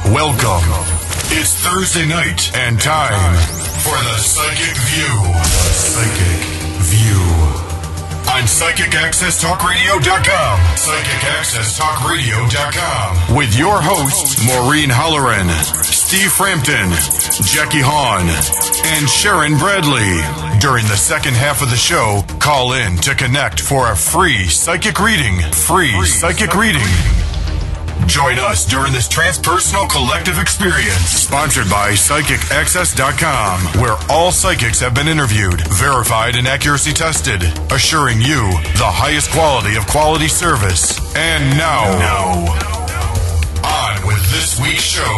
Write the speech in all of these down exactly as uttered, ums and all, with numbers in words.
Welcome. It's Thursday night and time for the Psychic View. The Psychic View. On Psychic Access Talk Radio dot com. Psychic Access Talk Radio dot com. With your hosts, Maureen Holleran, Steve Frampton, Jackie Hahn, and Sharon Bradley. During the second half of the show, call in to connect for a free psychic reading. Free, free psychic, psychic reading. reading. Join us during this transpersonal collective experience. Sponsored by Psychic Access dot com, where all psychics have been interviewed, verified, and accuracy tested, assuring you the highest quality of quality service. And now, now on with this week's show.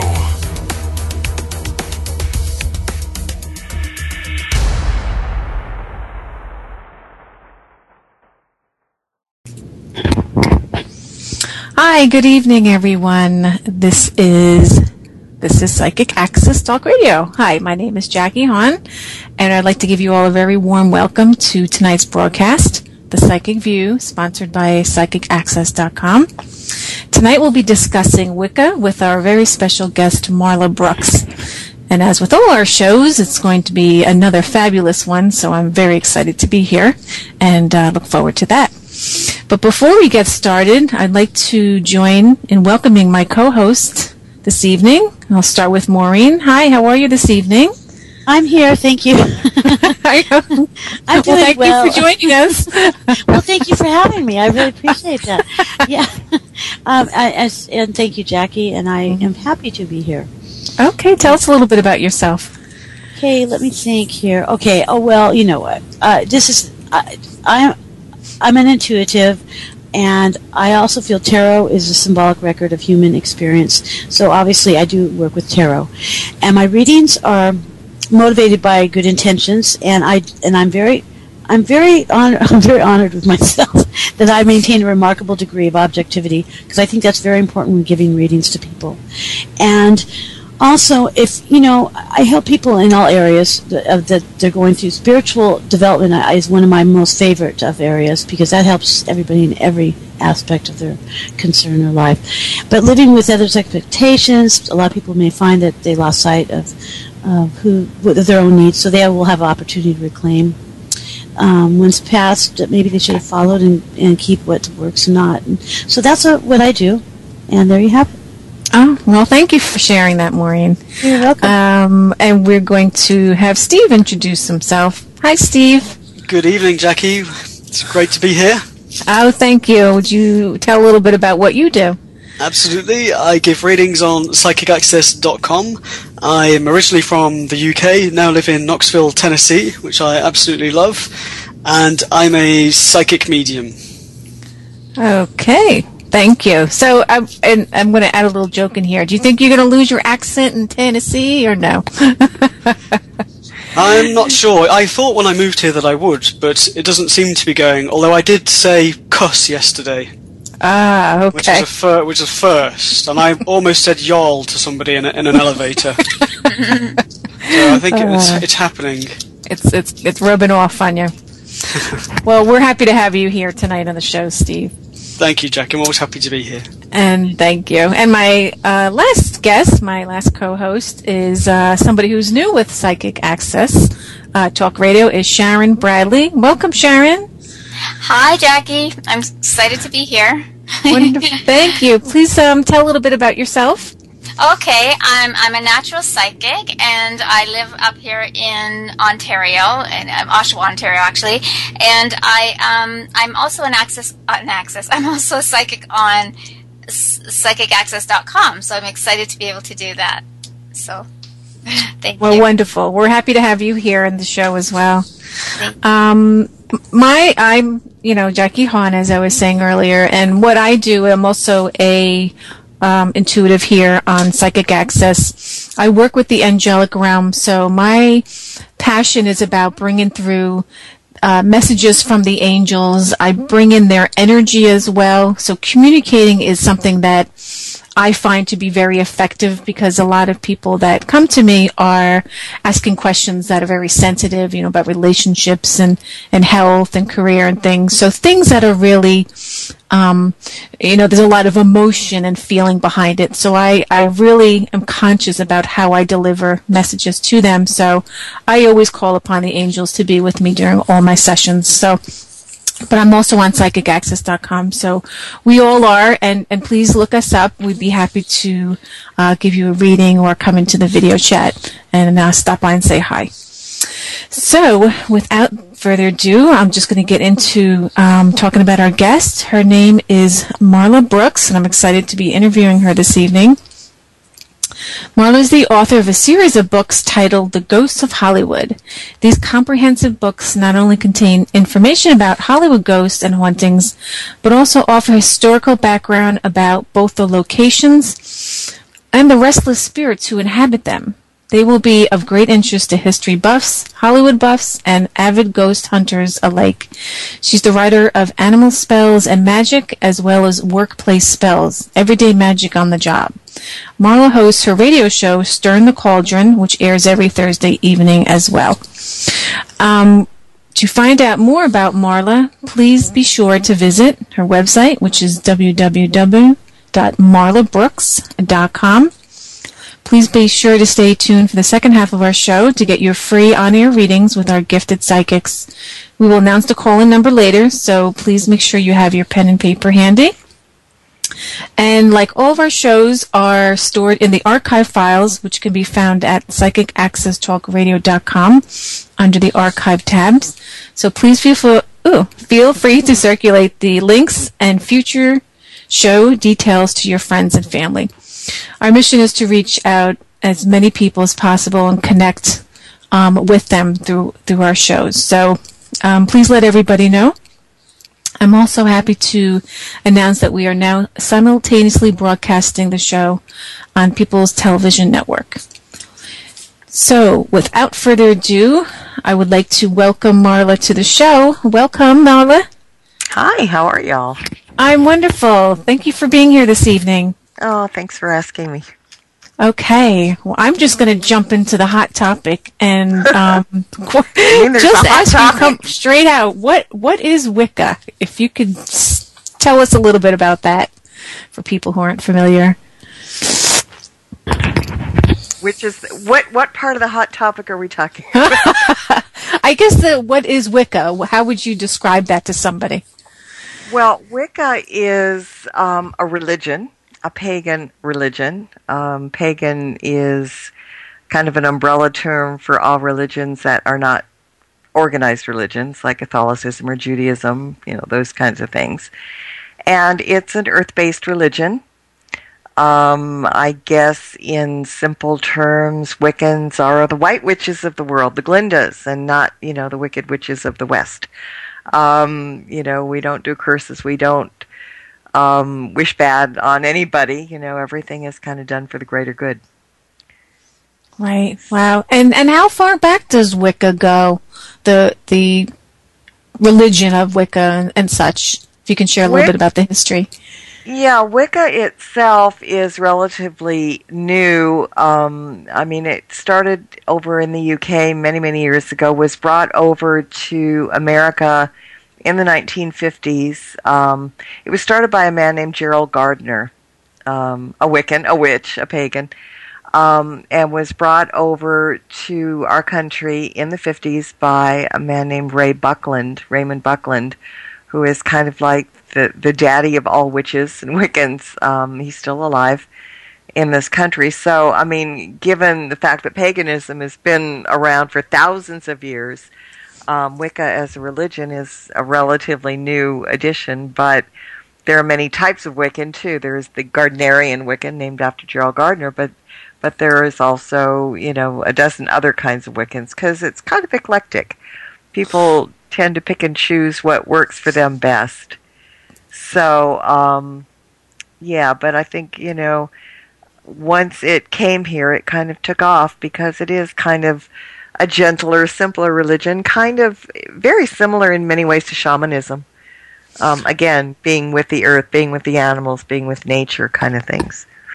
Hi, good evening, everyone. This is this is Psychic Access Talk Radio. Hi, my name is Jackie Hahn, and I'd like to give you all a very warm welcome to tonight's broadcast, The Psychic View, sponsored by Psychic Access dot com. Tonight we'll be discussing Wicca with our very special guest, Marla Brooks. And as with all our shows, it's going to be another fabulous one, so I'm very excited to be here and uh, look forward to that. But before we get started, I'd like to join in welcoming my co-host this evening. I'll start with Maureen. Hi, how are you this evening? I'm here, thank you. I'm doing well. Thank well. you for joining us. Well, thank you for having me. I really appreciate that. Yeah, um, I, I, and thank you, Jackie. And I am happy to be here. Okay, tell us a little bit about yourself. Okay, let me think here. Okay. Oh well, you know what? Uh, this is I. I'm. I'm an intuitive, and I also feel tarot is a symbolic record of human experience. So obviously I do work with tarot. And my readings are motivated by good intentions, and I and I'm very I'm very honor, I'm very honored with myself that I maintain a remarkable degree of objectivity, because I think that's very important when giving readings to people. And also, if, you know, I help people in all areas that, that they're going through. Spiritual development is one of my most favorite of areas, because that helps everybody in every aspect of their concern or life. But living with others' expectations, a lot of people may find that they lost sight of uh, who of their own needs, so they will have an opportunity to reclaim um, one's past that maybe they should have followed, and, and keep what works and not. And so that's a, what I do, and there you have it. Oh, well, thank you for sharing that, Maureen. You're welcome. Um, and we're going to have Steve introduce himself. Hi, Steve. Good evening, Jackie. It's great to be here. Oh, thank you. Would you tell a little bit about what you do? Absolutely. I give readings on Psychic Access dot com. I am originally from the U K, now live in Knoxville, Tennessee, which I absolutely love. And I'm a psychic medium. Okay. Thank you. So, I'm, and I'm going to add a little joke in here. Do you think you're going to lose your accent in Tennessee, or no? I'm not sure. I thought when I moved here that I would, but it doesn't seem to be going. Although I did say cuss yesterday. Ah, okay. Which is a, fir- which is a first. And I almost said y'all to somebody in, a, in an elevator. So I think uh, it's, it's happening. It's, it's, it's rubbing off on you. Well, we're happy to have you here tonight on the show, Steve. Thank you, Jack. I'm always happy to be here. And thank you. And my uh, last guest, my last co-host, is uh, somebody who's new with Psychic Access uh, Talk Radio, is Sharon Bradley. Welcome, Sharon. Hi, Jackie. I'm excited to be here. Wonderful. Thank you. Please um, tell a little bit about yourself. Okay, I'm I'm a natural psychic, and I live up here in Ontario, in um, Oshawa, Ontario, actually. And I um I'm also an access uh, an access. I'm also a psychic on Psychic Access dot com. So I'm excited to be able to do that. So, thank well, you. Well, wonderful. We're happy to have you here in the show as well. Thank um, my I'm you know Jackie Hahn, as I was saying earlier, and what I do, I'm also a Um, intuitive here on Psychic Access. I work with the angelic realm, so my passion is about bringing through uh, messages from the angels. I bring in their energy as well, so communicating is something that I find to be very effective, because a lot of people that come to me are asking questions that are very sensitive, you know, about relationships and, and health and career and things. So things that are really, um, you know, there's a lot of emotion and feeling behind it. So I, I really am conscious about how I deliver messages to them. So I always call upon the angels to be with me during all my sessions. So, but I'm also on psychic access dot com, so we all are, and, and please look us up. We'd be happy to uh, give you a reading or come into the video chat and uh, stop by and say hi. So, without further ado, I'm just going to get into um, talking about our guest. Her name is Marla Brooks, and I'm excited to be interviewing her this evening. Marla is the author of a series of books titled The Ghosts of Hollywood. These comprehensive books not only contain information about Hollywood ghosts and hauntings, but also offer historical background about both the locations and the restless spirits who inhabit them. They will be of great interest to history buffs, Hollywood buffs, and avid ghost hunters alike. She's the writer of Animal Spells and Magic, as well as Workplace Spells, Everyday Magic on the Job. Marla hosts her radio show, Stirring the Cauldron, which airs every Thursday evening as well. Um, to find out more about Marla, please be sure to visit her website, which is w w w dot marla brooks dot com. Please be sure to stay tuned for the second half of our show to get your free on-air readings with our gifted psychics. We will announce the call-in number later, so please make sure you have your pen and paper handy. And like all of our shows are stored in the archive files, which can be found at psychic access talk radio dot com under the archive tabs. So please feel, for, ooh, feel free to circulate the links and future show details to your friends and family. Our mission is to reach out as many people as possible and connect um, with them through through our shows. So um, please let everybody know. I'm also happy to announce that we are now simultaneously broadcasting the show on People's Television Network. So, without further ado, I would like to welcome Marla to the show. Welcome, Marla. Hi, how are y'all? I'm wonderful. Thank you for being here this evening. Oh, thanks for asking me. Okay, well, I'm just going to jump into the hot topic and um, mean just a hot ask topic? you come straight out. What what is Wicca? If you could s- tell us a little bit about that for people who aren't familiar. Which is what? What part of the hot topic are we talking about? I guess the what is Wicca? How would you describe that to somebody? Well, Wicca is um, a religion. A pagan religion. Um, pagan is kind of an umbrella term for all religions that are not organized religions, like Catholicism or Judaism, you know, those kinds of things. And it's an earth-based religion. Um, I guess in simple terms, Wiccans are the white witches of the world, the Glindas, and not, you know, the wicked witches of the West. Um, you know, we don't do curses. We don't Um, wish bad on anybody. You know, everything is kind of done for the greater good. Right. Wow. And and how far back does Wicca go? The the religion of Wicca and, and such. If you can share a little Wic- bit about the history. Yeah, Wicca itself is relatively new. Um, I mean, it started over in the U K many, many years ago, was brought over to America in the nineteen fifties. Um, it was started by a man named Gerald Gardner, um, a Wiccan, a witch, a pagan, um, and was brought over to our country in the fifties by a man named Ray Buckland, Raymond Buckland, who is kind of like the, the daddy of all witches and Wiccans. Um, he's still alive in this country. So, I mean, given the fact that paganism has been around for thousands of years, Um, Wicca as a religion is a relatively new addition, but there are many types of Wiccan too. There's the Gardnerian Wiccan named after Gerald Gardner, but but there is also, you know, a dozen other kinds of Wiccans because it's kind of eclectic. People tend to pick and choose what works for them best. So, um, yeah, but I think, you know, once it came here, it kind of took off because it is kind of a gentler, simpler religion, kind of very similar in many ways to shamanism. Um, again, being with the earth, being with the animals, being with nature kind of things.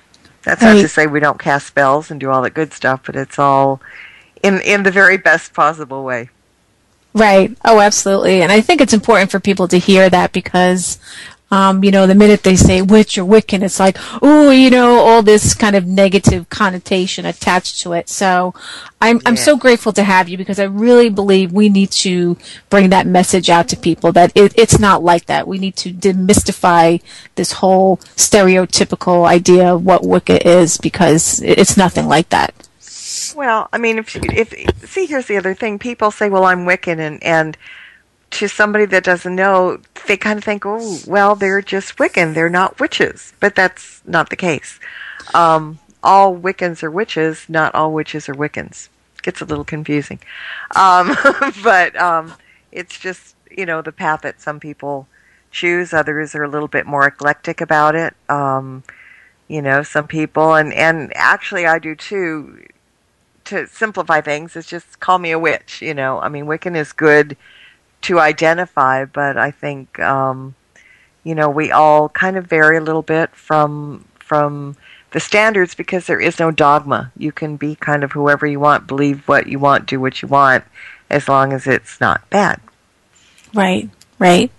That's not Right. to say we don't cast spells and do all that good stuff, but it's all in in the very best possible way. Right. Oh, absolutely. And I think it's important for people to hear that because, um, you know, the minute they say witch or Wiccan, it's like, oh, you know, all this kind of negative connotation attached to it. So I'm, I'm Yeah. so grateful to have you because I really believe we need to bring that message out to people that it, it's not like that. We need to demystify this whole stereotypical idea of what Wicca is because it- it's nothing like that. Well, I mean, if if see, here's the other thing. People say, "Well, I'm Wiccan," and and to somebody that doesn't know, they kind of think, "Oh, well, they're just Wiccan. They're not witches." But that's not the case. Um, all Wiccans are witches. Not all witches are Wiccans. Gets a little confusing, um, but um, it's just you know the path that some people choose. Others are a little bit more eclectic about it. Um, you know, some people, and and actually, I do too. To simplify things, is just call me a witch. You know, I mean, Wiccan is good to identify, but I think um, you know we all kind of vary a little bit from from the standards because there is no dogma. You can be kind of whoever you want, believe what you want, do what you want, as long as it's not bad. Right, right.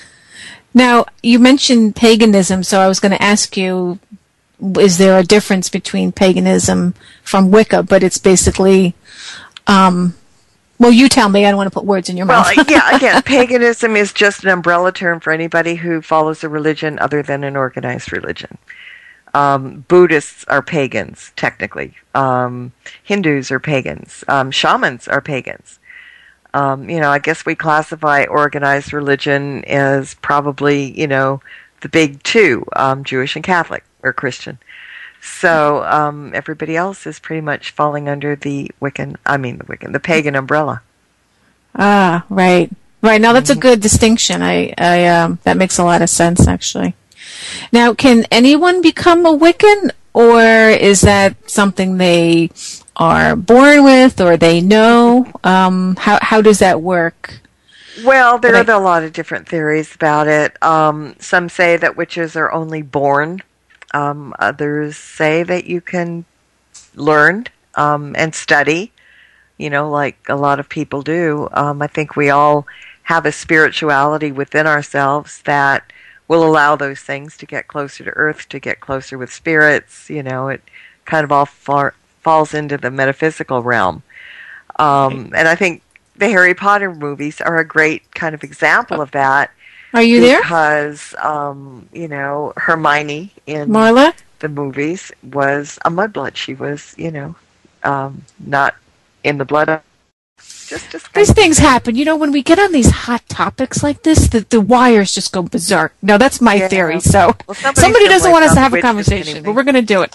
Now, you mentioned paganism, so I was going to ask you, is there a difference between paganism from Wicca? But it's basically, um, well, you tell me. I don't want to put words in your Well, mouth. yeah, again, paganism is just an umbrella term for anybody who follows a religion other than an organized religion. Um, Buddhists are pagans, technically. Um, Hindus are pagans. Um, shamans are pagans. Um, you know, I guess we classify organized religion as probably, you know, the big two, um, Jewish and Catholic, or Christian. So um, everybody else is pretty much falling under the Wiccan, I mean the Wiccan, the pagan umbrella. Ah, right, right. Now that's a good distinction. I, I, um, that makes a lot of sense, actually. Now, can anyone become a Wiccan, or is that something they are born with, or they know? Um, how how does that work? Well, there But I- are a lot of different theories about it. Um, some say that witches are only born. Um, others say that you can learn um, and study, you know, like a lot of people do. Um, I think we all have a spirituality within ourselves that will allow those things to get closer to Earth, to get closer with spirits. You know, it kind of all far, falls into the metaphysical realm. Um, and I think the Harry Potter movies are a great kind of example of that. Are you there, Because, um, you know, Hermione in Marla? the movies was a mudblood. She was, you know, um, not in the blood of... Just, just These things happen. You know, when we get on these hot topics like this, the, the wires just go berserk. No, that's my Yeah. theory. So Well, somebody's somebody gonna doesn't wake want us up to have a witches conversation, anyway. but we're going to do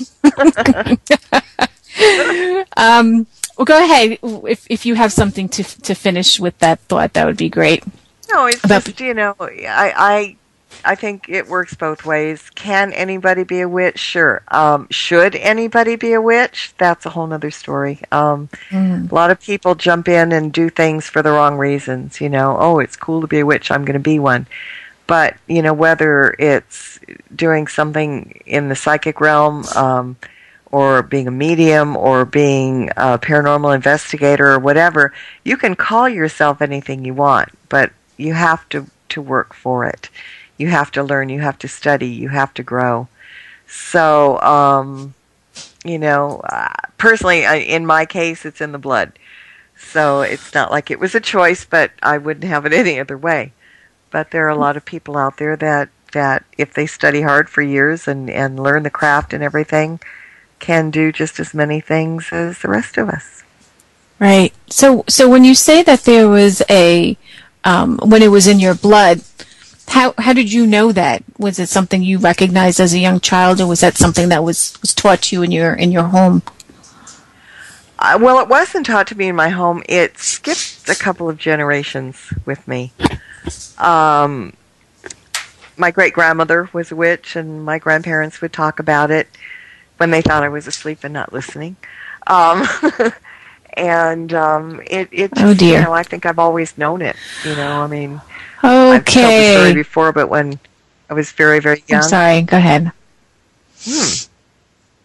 it. um, well, go ahead. If if you have something to to finish with that thought, that would be great. No, it's About- just, you know, I, I, I think it works both ways. Can anybody be a witch? Sure. Um, should anybody be a witch? That's a whole other story. Um, Mm. A lot of people jump in and do things for the wrong reasons. You know, oh, it's cool to be a witch, I'm going to be one. But, you know, whether it's doing something in the psychic realm, um, or being a medium, or being a paranormal investigator, or whatever, you can call yourself anything you want, but you have to, to work for it. You have to learn, you have to study, you have to grow. So, um, you know, uh, personally, I, in my case, it's in the blood. So it's not like it was a choice, but I wouldn't have it any other way. But there are a lot of people out there that, that if they study hard for years and, and learn the craft and everything, can do just as many things as the rest of us. Right. So so when you say that there was a um, when it was in your blood, how how did you know that? Was it something you recognized as a young child, or was that something that was, was taught to you in your in your home? Uh, well, it wasn't taught to me in my home. It skipped a couple of generations with me. Um, my great-grandmother was a witch, and my grandparents would talk about it when they thought I was asleep and not listening. Um, and um, it, it just, Oh, dear. you know, I think I've always known it. You know, I mean, I've told the story Okay. before, but when I was very, very young, I'm sorry. Go ahead. Hmm.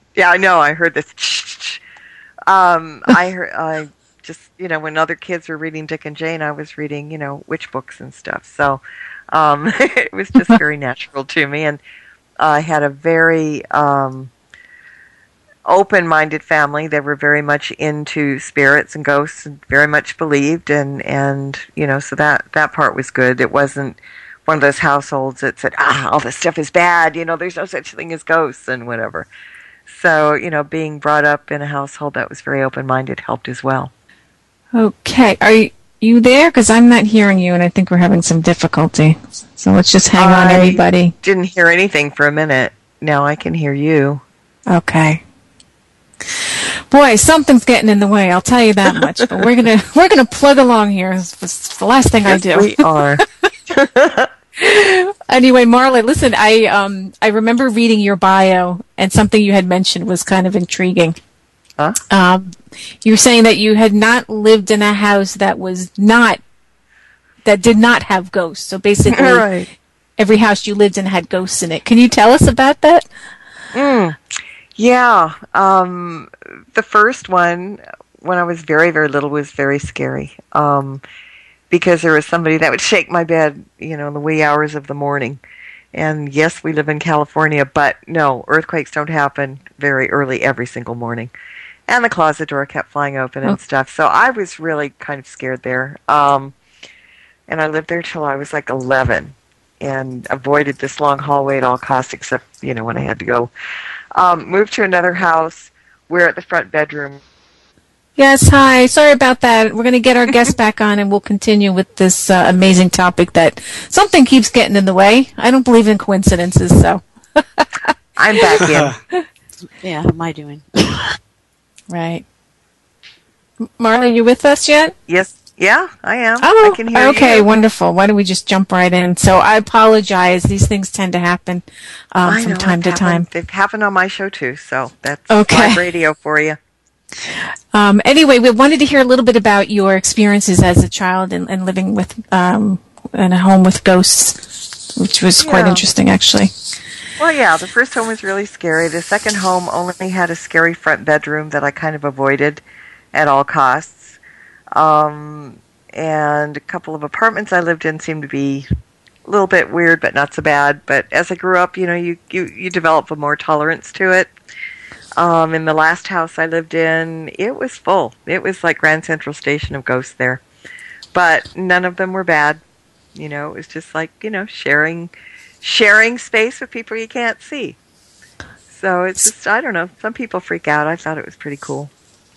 Yeah, I know. I heard this. um, I heard. I just, you know, when other kids were reading Dick and Jane, I was reading, you know, witch books and stuff. So um, it was just very natural to me, and I had a very um, open-minded family. They were very much into spirits and ghosts, and very much believed, and and you know, so that that part was good. It wasn't one of those households that said, ah, all this stuff is bad. You know, there's no such thing as ghosts and whatever. So, you know, being brought up in a household that was very open-minded helped as well. Okay. Are you, you there? Because I'm not hearing you, and I think we're having some difficulty. So let's just hang on, I everybody. Didn't hear anything for a minute. Now I can hear you. Okay. Boy, something's getting in the way. I'll tell you that much. But we're gonna we're gonna plug along here. It's, it's the last thing yes, I do. We are. Anyway, Marla, listen. I um I remember reading your bio, and something you had mentioned was kind of intriguing. Huh? Um, you were saying that you had not lived in a house that was not that did not have ghosts. So basically, right. every house you lived in had ghosts in it. Can you tell us about that? Mm. Yeah. Um, the first one, when I was very, very little, was very scary. Um, because there was somebody that would shake my bed, you know, in the wee hours of the morning. And yes, we live in California, but no, earthquakes don't happen very early every single morning. And the closet door kept flying open and oh. stuff. So I was really kind of scared there. Um, and I lived there till I was like eleven and avoided this long hallway at all costs, except, you know, when I had to go. Um, moved to another house. We're at the front bedroom. Yes, hi. Sorry about that. We're going to get our guest back on, and we'll continue with this uh, amazing topic that something keeps getting in the way. I don't believe in coincidences, so. I'm back in. Yeah, how am I doing? Right. Marla, you with us yet? Yes. Yeah, I am. Oh, I can hear okay, you. Wonderful. Why don't we just jump right in? So I apologize. These things tend to happen um, I from know, time to happened. time. They've happened on my show, too, so that's okay. live radio for you. Um, anyway, we wanted to hear a little bit about your experiences as a child and, and living with um, in a home with ghosts, which was yeah. quite interesting, actually. Well, yeah, the first home was really scary. The second home only had a scary front bedroom that I kind of avoided at all costs. Um, and a couple of apartments I lived in seemed to be a little bit weird, but not so bad. But as I grew up, you know, you, you, you develop a more tolerance to it. Um, in the last house I lived in, it was full. It was like Grand Central Station of ghosts there. But none of them were bad. You know, it was just like, you know, sharing sharing space with people you can't see. So it's just, I don't know, some people freak out. I thought it was pretty cool.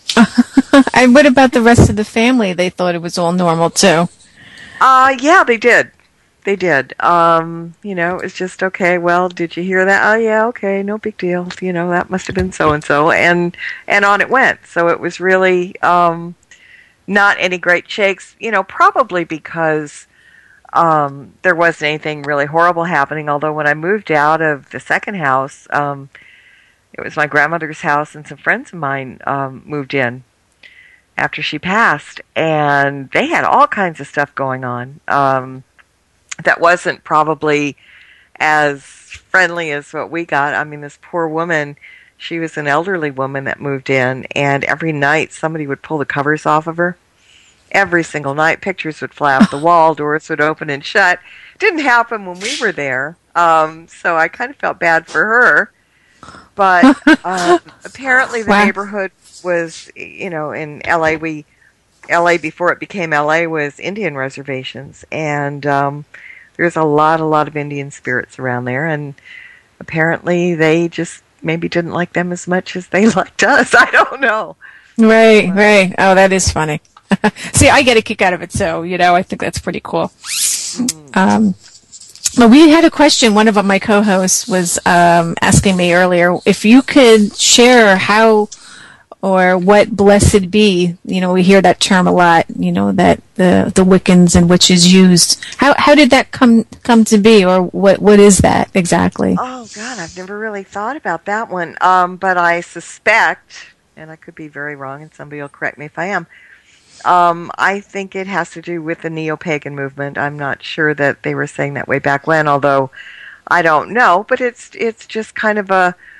And what about the rest of the family? They thought it was all normal, too. Uh, yeah, they did. They did. Um, you know, it's just, okay, well, did you hear that? Oh, yeah, okay, no big deal. You know, that must have been so-and-so. And and on it went. So it was really um, not any great shakes, you know, probably because um, there wasn't anything really horrible happening. Although when I moved out of the second house, um, it was my grandmother's house, and some friends of mine um, moved in after she passed. And they had all kinds of stuff going on. Um that wasn't probably as friendly as what we got. I mean, this poor woman, she was an elderly woman that moved in, and every night somebody would pull the covers off of her. Every single night, pictures would fly off the wall, doors would open and shut. Didn't happen when we were there, um, so I kind of felt bad for her. But um, apparently the wow. neighborhood was, you know, in L A, we... L A before it became L A was Indian reservations, and um, there's a lot, a lot of Indian spirits around there, and apparently they just maybe didn't like them as much as they liked us. I don't know. Right, but, right. Oh, that is funny. See, I get a kick out of it, so, you know, I think that's pretty cool. Mm. Um, but we had a question. One of my co-hosts was um, asking me earlier if you could share how or what blessed be, you know, we hear that term a lot, you know, that the the Wiccans and witches used. How how did that come come to be, or what what is that exactly? Oh, God, I've never really thought about that one. Um, but I suspect, and I could be very wrong, and somebody will correct me if I am, um, I think it has to do with the neo-pagan movement. I'm not sure that they were saying that way back when, although I don't know, but it's it's just kind of a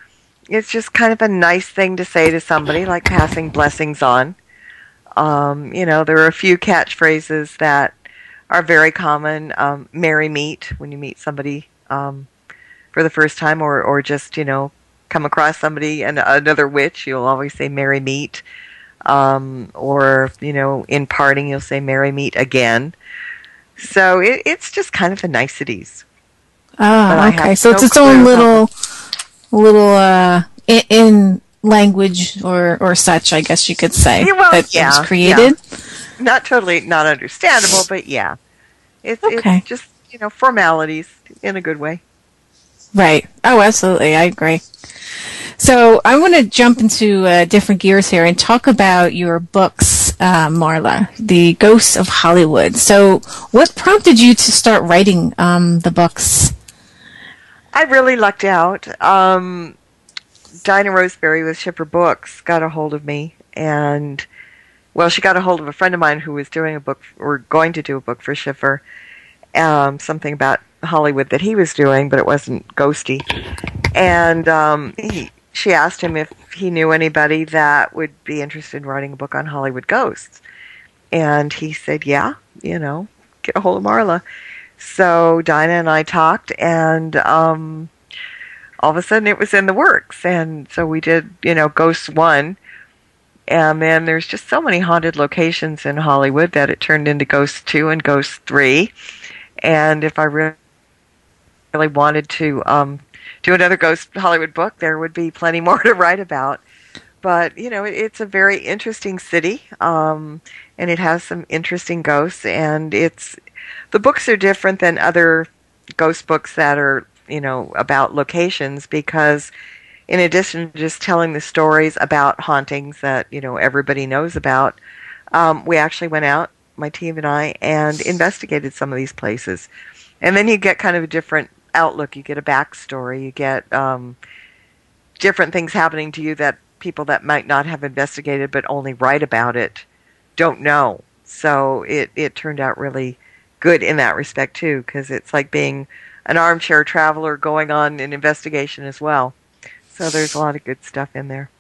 it's just kind of a nice thing to say to somebody, like passing blessings on. Um, you know, there are a few catchphrases that are very common. Um, merry meet, when you meet somebody um, for the first time, or, or just, you know, come across somebody and another witch, you'll always say merry meet. Um, or, you know, in parting, you'll say merry meet again. So it, it's just kind of the niceties. Oh, okay. So no it's its own clue little, little, uh, in, in language or, or such, I guess you could say, Yeah, well, that yeah, it was created. yeah. Not totally not understandable, but yeah. It's, Okay. it's just, you know, formalities in a good way. Right. Oh, absolutely. I agree. So I want to jump into uh, different gears here and talk about your books, uh, Marla, The Ghosts of Hollywood. So what prompted you to start writing um, the books? I really lucked out. Um, Dinah Roseberry with Shipper Books got a hold of me, and, well, she got a hold of a friend of mine who was doing a book, or going to do a book for Schiffer, um, something about Hollywood that he was doing, but it wasn't ghosty. And um, he, she asked him if he knew anybody that would be interested in writing a book on Hollywood ghosts. And he said, yeah, you know, get a hold of Marla. So Dinah and I talked, and um, all of a sudden it was in the works. And so we did, you know, Ghosts one. And then there's just so many haunted locations in Hollywood that it turned into Ghosts two and Ghosts three. And if I really, really wanted to um, do another Ghost Hollywood book, there would be plenty more to write about. But, you know, it, it's a very interesting city, um, and it has some interesting ghosts, and it's, the books are different than other ghost books that are, you know, about locations, because in addition to just telling the stories about hauntings that, you know, everybody knows about, um, we actually went out, my team and I, and investigated some of these places. And then you get kind of a different outlook. You get a backstory. You get um, different things happening to you that people that might not have investigated but only write about it don't know. So it, it turned out really good in that respect, too, because it's like being an armchair traveler going on an investigation as well. So there's a lot of good stuff in there.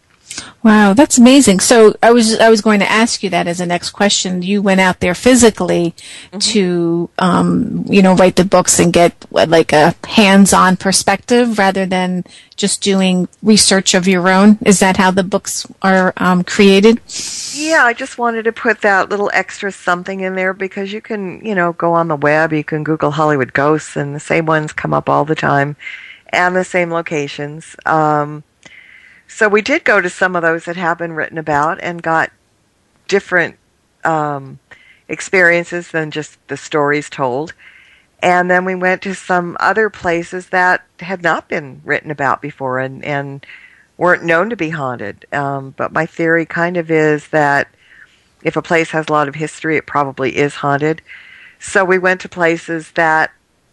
Wow, that's amazing. So I was I was going to ask you that as a next question. You went out there physically mm-hmm. to, um, you know, write the books and get what, like a hands-on perspective rather than just doing research of your own. Is that how the books are um, created? Yeah, I just wanted to put that little extra something in there because you can, you know, go on the web, you can Google Hollywood ghosts, and the same ones come up all the time, and the same locations. Um, So we did go to some of those that have been written about and got different um, experiences than just the stories told. And then we went to some other places that had not been written about before and, and weren't known to be haunted. Um, but my theory kind of is that if a place has a lot of history, it probably is haunted. So we went to places that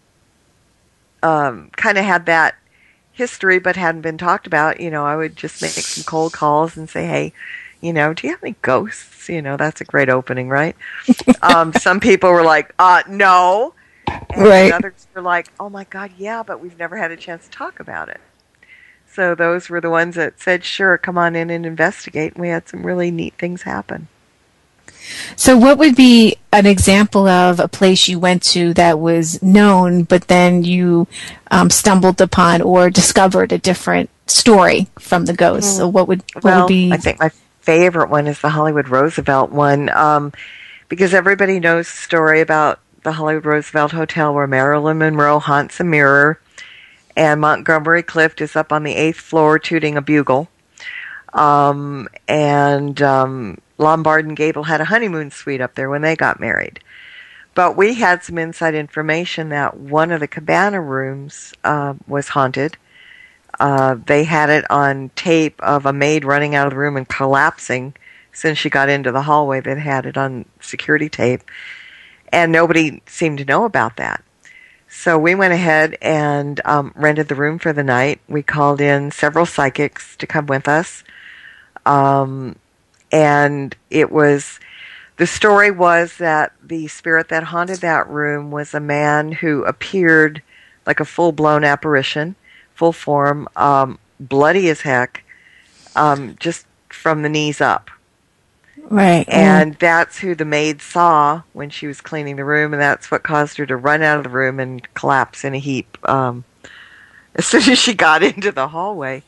um, kind of had that history but hadn't been talked about. You know, I would just make some cold calls and say, hey, you know, do you have any ghosts? You know, that's a great opening, right? um, some people were like, uh, no. And right. others were like, oh my God, yeah, but we've never had a chance to talk about it. So those were the ones that said, sure, come on in and investigate. And we had some really neat things happen. So what would be an example of a place you went to that was known, but then you um, stumbled upon or discovered a different story from the ghosts? So what would, what well, would be... I think my favorite one is the Hollywood Roosevelt one, um, because everybody knows the story about the Hollywood Roosevelt Hotel where Marilyn Monroe haunts a mirror, and Montgomery Clift is up on the eighth floor tooting a bugle. Um, and... Um, Lombard and Gable had a honeymoon suite up there when they got married. But we had some inside information that one of the cabana rooms uh, was haunted. Uh, they had it on tape of a maid running out of the room and collapsing since she got into the hallway. They had it on security tape. And nobody seemed to know about that. So we went ahead and um, rented the room for the night. We called in several psychics to come with us. Um... And it was, the story was that the spirit that haunted that room was a man who appeared like a full-blown apparition, full form, um, bloody as heck, um, just from the knees up. Right. And that's who the maid saw when she was cleaning the room, and that's what caused her to run out of the room and collapse in a heap um, as soon as she got into the hallway.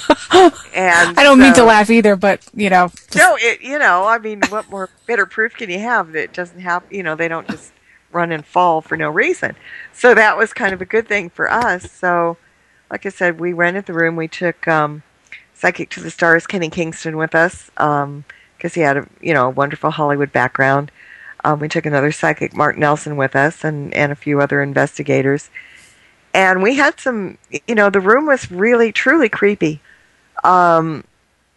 And I don't mean to so- laugh either, but, you know. just- No, it, you know, I mean, what more bitter proof can you have that it doesn't have, you know, they don't just run and fall for no reason. So that was kind of a good thing for us. So, like I said, we rented the room. We took um, Psychic to the Stars, Kenny Kingston, with us because um, he had a, you know, a wonderful Hollywood background. Um, we took another psychic, Mark Nelson, with us, and, and a few other investigators. And we had some, you know, the room was really, truly creepy. Um,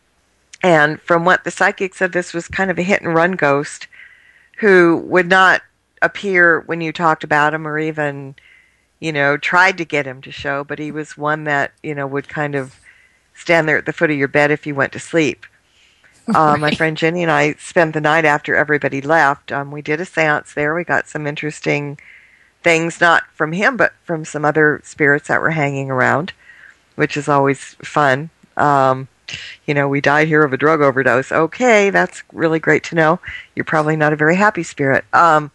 and from what the psychic said, this was kind of a hit-and-run ghost who would not appear when you talked about him or even, you know, tried to get him to show, but he was one that, you know, would kind of stand there at the foot of your bed if you went to sleep. Uh, my friend Jenny and I spent the night after everybody left. Um, we did a seance there. We got some interesting things, not from him, but from some other spirits that were hanging around, which is always fun. Um, you know, we died here of a drug overdose. Okay, that's really great to know. You're probably not a very happy spirit. Um,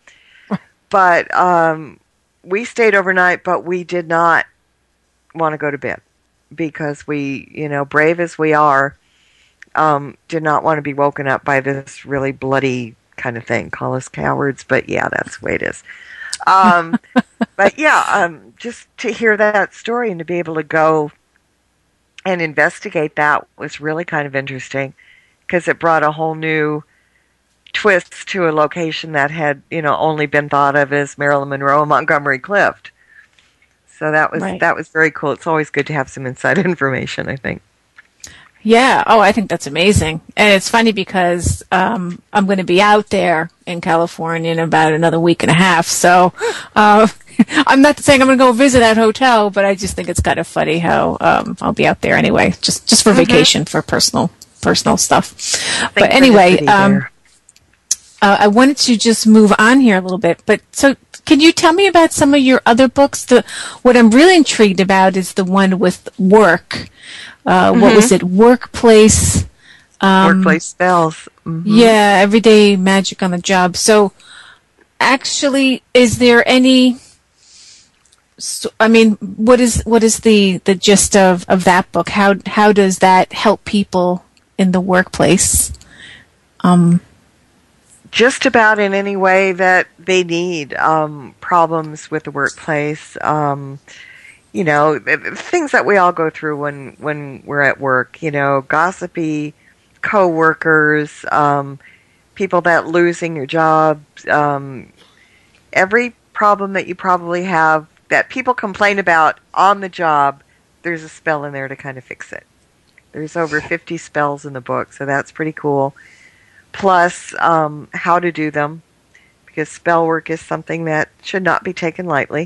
but um, we stayed overnight, but we did not want to go to bed because we, you know, brave as we are, um, did not want to be woken up by this really bloody kind of thing. Call us cowards, but yeah, that's the way it is. Um, but yeah, um, just to hear that story and to be able to go and investigate that was really kind of interesting because it brought a whole new twist to a location that had, you know, only been thought of as Marilyn Monroe and Montgomery Clift. So that was Right. that was very cool. It's always good to have some inside information, I think. Yeah. Oh, I think that's amazing. And it's funny because um, I'm going to be out there in California in about another week and a half. So uh, I'm not saying I'm going to go visit that hotel, but I just think it's kind of funny how um, I'll be out there anyway, just just for Mm-hmm. vacation, for personal personal stuff. Think But for the anyway, city um, there. uh, I wanted to just move on here a little bit. But so, can you tell me about some of your other books? The what I'm really intrigued about is the one with work. Uh, What was it? Workplace. Um, Workplace spells. Mhm. Yeah, everyday magic on the job. So, actually, is there any? So, I mean, what is what is the, the gist of, of that book? How how does that help people in the workplace? Um, Just about in any way that they need. Um, problems with the workplace. Um, you know, th- th- things that we all go through when, when we're at work. You know, gossipy co-workers, um, people that losing your job, um, every problem that you probably have that people complain about on the job, there's a spell in there to kind of fix it. There's over fifty spells in the book, so that's pretty cool. Plus, um, how to do them, because spell work is something that should not be taken lightly.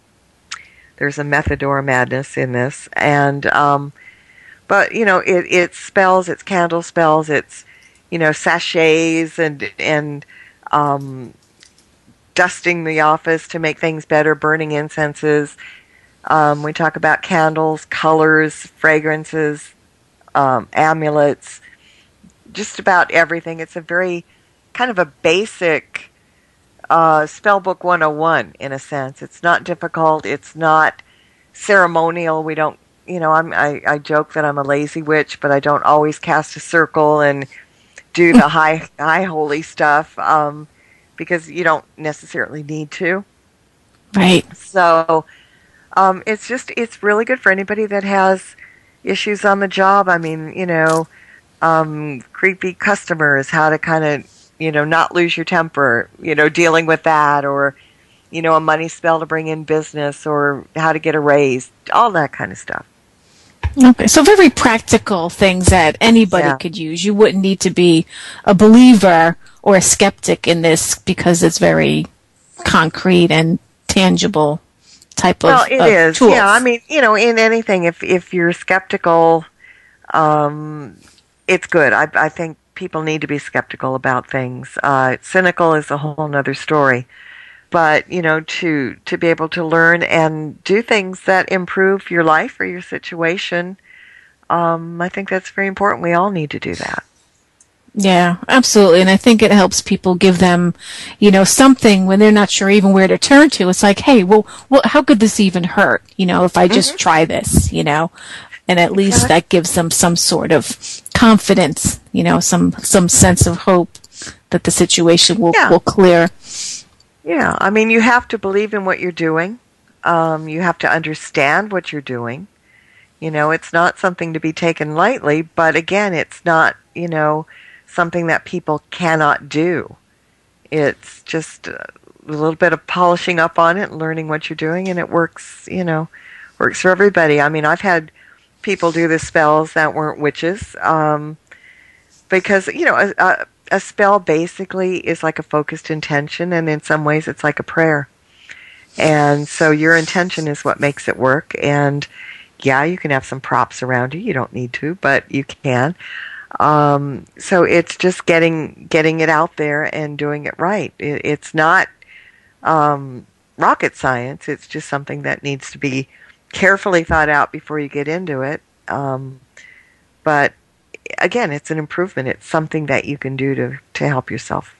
There's a method or a madness in this, and um, but you know, it, it's spells, it's candle spells, it's you know sachets and and um, dusting the office to make things better, burning incenses. Um, we talk about candles, colors, fragrances, um, amulets, just about everything. It's a very kind of a basic uh, Spellbook one oh one in a sense. It's not difficult. It's not ceremonial. We don't, you know, I'm, I, I joke that I'm a lazy witch, but I don't always cast a circle and do the high, high holy stuff um, because you don't necessarily need to. right. So um, it's just, it's really good for anybody that has issues on the job. I mean, you know, um, creepy customers, how to kind of, you know, not lose your temper, you know, dealing with that, or, you know, a money spell to bring in business, or how to get a raise, all that kind of stuff. Okay, so very practical things that anybody Yeah. could use. You wouldn't need to be a believer or a skeptic in this because it's very concrete and tangible type Well, of, it of is. tools. Yeah, I mean, you know, in anything, if if you're skeptical, um, it's good. I, I think people need to be skeptical about things. Uh, cynical is a whole other story. But, you know, to, to be able to learn and do things that improve your life or your situation, um, I think that's very important. We all need to do that. Yeah, absolutely. And I think it helps people, give them, you know, something when they're not sure even where to turn to. It's like, hey, well, well how could this even hurt? You know, if I just mm-hmm. try this, you know, and at least that gives them some sort of confidence, you know, some, some sense of hope that the situation will, yeah. will clear. Yeah. I mean, you have to believe in what you're doing. Um, you have to understand what you're doing. You know, it's not something to be taken lightly, but again, it's not, you know, something that people cannot do. It's just a little bit of polishing up on it and learning what you're doing, and it works, you know, works for everybody. I mean, I've had people do the spells that weren't witches, um, because, you know, a, a, a spell basically is like a focused intention, and in some ways it's like a prayer. And so your intention is what makes it work, and yeah, you can have some props around you. You don't need to, but you can. Um, so it's just getting getting it out there and doing it right. It, it's not um, rocket science. It's just something that needs to be carefully thought out before you get into it. Um, but again, it's an improvement. It's something that you can do to, to help yourself.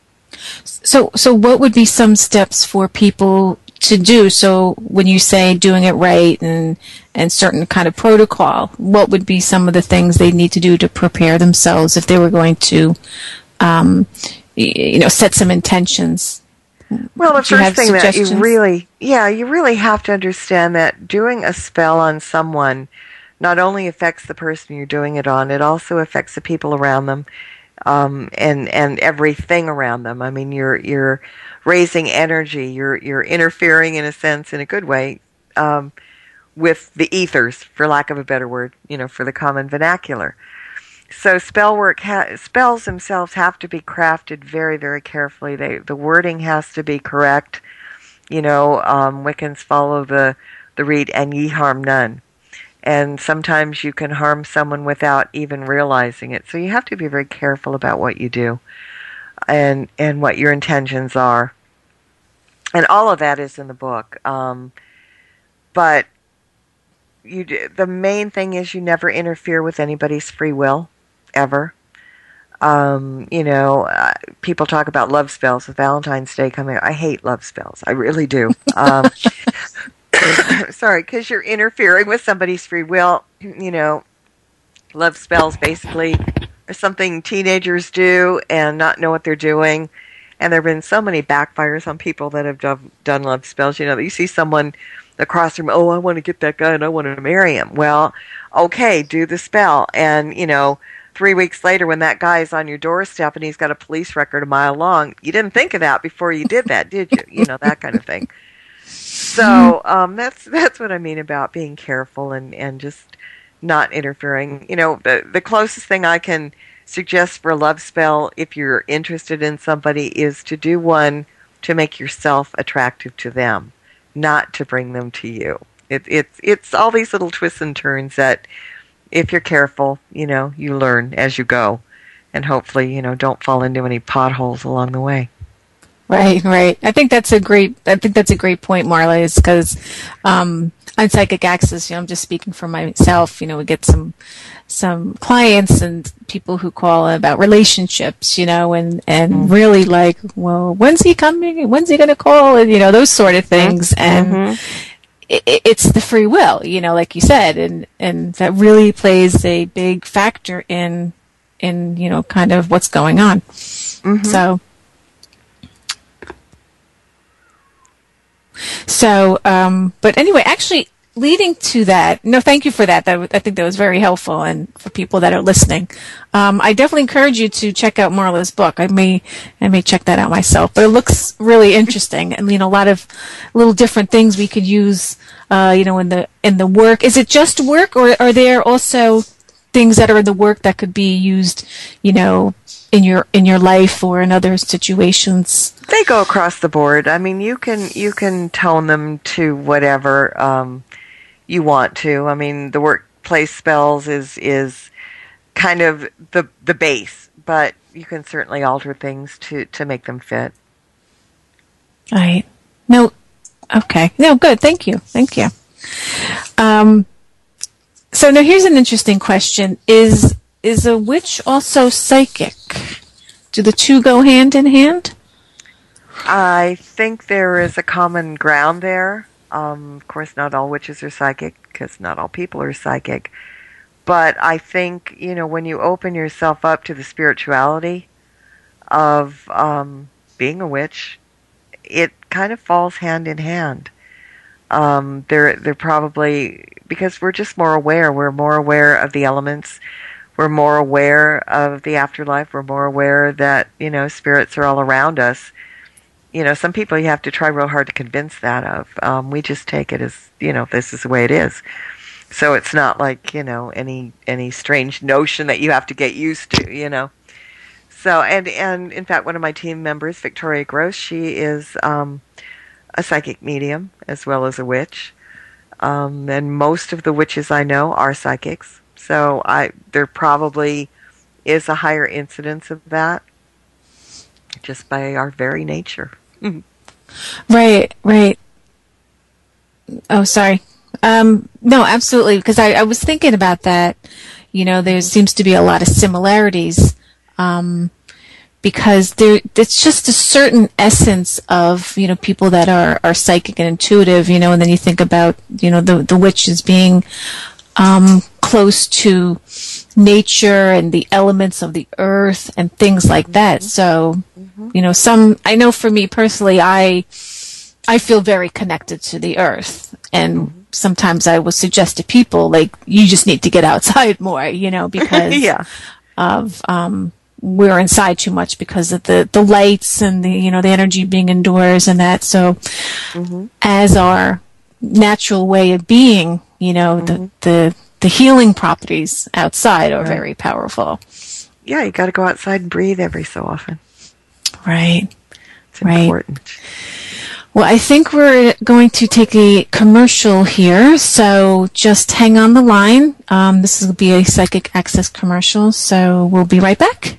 So, so what would be some steps for people to do? So when you say doing it right and and certain kind of protocol, what would be some of the things they need to do to prepare themselves if they were going to, um, you know, set some intentions? Well, the first thing that you really, yeah, you really have to understand that doing a spell on someone not only affects the person you're doing it on, it also affects the people around them, um, and and everything around them. I mean, you're you're raising energy, you're you're interfering in a sense, in a good way, um, with the ethers, for lack of a better word, you know, for the common vernacular. So spell work, ha- spells themselves have to be crafted very, very carefully. They, the wording has to be correct. You know, um, Wiccans follow the, the read, and ye harm none. And sometimes you can harm someone without even realizing it. So you have to be very careful about what you do and, and what your intentions are. And all of that is in the book. Um, but you do, the main thing is you never interfere with anybody's free will, ever. Um, you know, uh, people talk about love spells with Valentine's Day coming. I hate love spells. I really do. Um, sorry, because you're interfering with somebody's free will. You know, love spells basically are something teenagers do and not know what they're doing. And there have been so many backfires on people that have done, done love spells. You know, you see someone across from, oh, I want to get that guy and I want to marry him. Well, okay, do the spell. And, you know, three weeks later when that guy is on your doorstep and he's got a police record a mile long, you didn't think of that before you did that, did you? You know, that kind of thing. So um, that's that's what I mean about being careful and, and just not interfering. You know, the, the closest thing I can suggest for a love spell, if you're interested in somebody, is to do one to make yourself attractive to them, not to bring them to you. It, it's it's all these little twists and turns that, if you're careful, you know, you learn as you go, and hopefully, you know, don't fall into any potholes along the way. Right, right. I think that's a great. I think that's a great point, Marla. Is because um, on Psychic Access, you know, I'm just speaking for myself. You know, we get some some clients and people who call about relationships. You know, and and mm-hmm. really like, well, when's he coming? When's he going to call? And you know, those sort of things. Mm-hmm. And mm-hmm. It, it's the free will. You know, like you said, and and that really plays a big factor in in you know, kind of what's going on. Mm-hmm. So. So, um, but anyway, actually, leading to that, no, thank you for that. That w- I think that was very helpful, and for people that are listening, um, I definitely encourage you to check out Marla's book. I may, I may check that out myself, but it looks really interesting, and you know, a lot of little different things we could use, uh, you know, in the in the work. Is it just work, or are there also things that are in the work that could be used, you know, in your in your life or in other situations? They go across the board. I mean, you can you can tone them to whatever um, you want to. I mean, the workplace spells is is kind of the the base, but you can certainly alter things to, to make them fit. Right. No. Okay. No. Good. Thank you. Thank you. Um. So now here's an interesting question. Is is a witch also psychic? Do the two go hand in hand? I think there is a common ground there. Um, of course, not all witches are psychic, because not all people are psychic. But I think, you know, when you open yourself up to the spirituality of um, being a witch, it kind of falls hand in hand. Um, they're, they're probably, because we're just more aware. We're more aware of the elements. We're more aware of the afterlife. We're more aware that, you know, spirits are all around us. You know, some people you have to try real hard to convince that of. Um, we just take it as, you know, this is the way it is. So it's not like, you know, any any strange notion that you have to get used to, you know. So, and, and in fact, one of my team members, Victoria Gross, she is um, a psychic medium as well as a witch. Um, and most of the witches I know are psychics. So I there probably is a higher incidence of that just by our very nature. Right, right. Oh, sorry. Um, no, absolutely, because I, I was thinking about that. You know, there seems to be a lot of similarities um, because there it's just a certain essence of, you know, people that are, are psychic and intuitive, you know, and then you think about, you know, the, the witch as being um, close to nature and the elements of the earth and things like that. So, you know, some, I know for me personally, I, I feel very connected to the earth, and sometimes I will suggest to people, like, you just need to get outside more, you know, because yeah. of, um, we're inside too much because of the, the lights and the, you know, the energy being indoors and that. So mm-hmm. as our natural way of being, you know, mm-hmm. the, the, the healing properties outside are right. very powerful. Yeah, you got to go outside and breathe every so often. Right. It's important. Right. Well, I think we're going to take a commercial here, so just hang on the line. Um, this will be a Psychic Access commercial, so we'll be right back.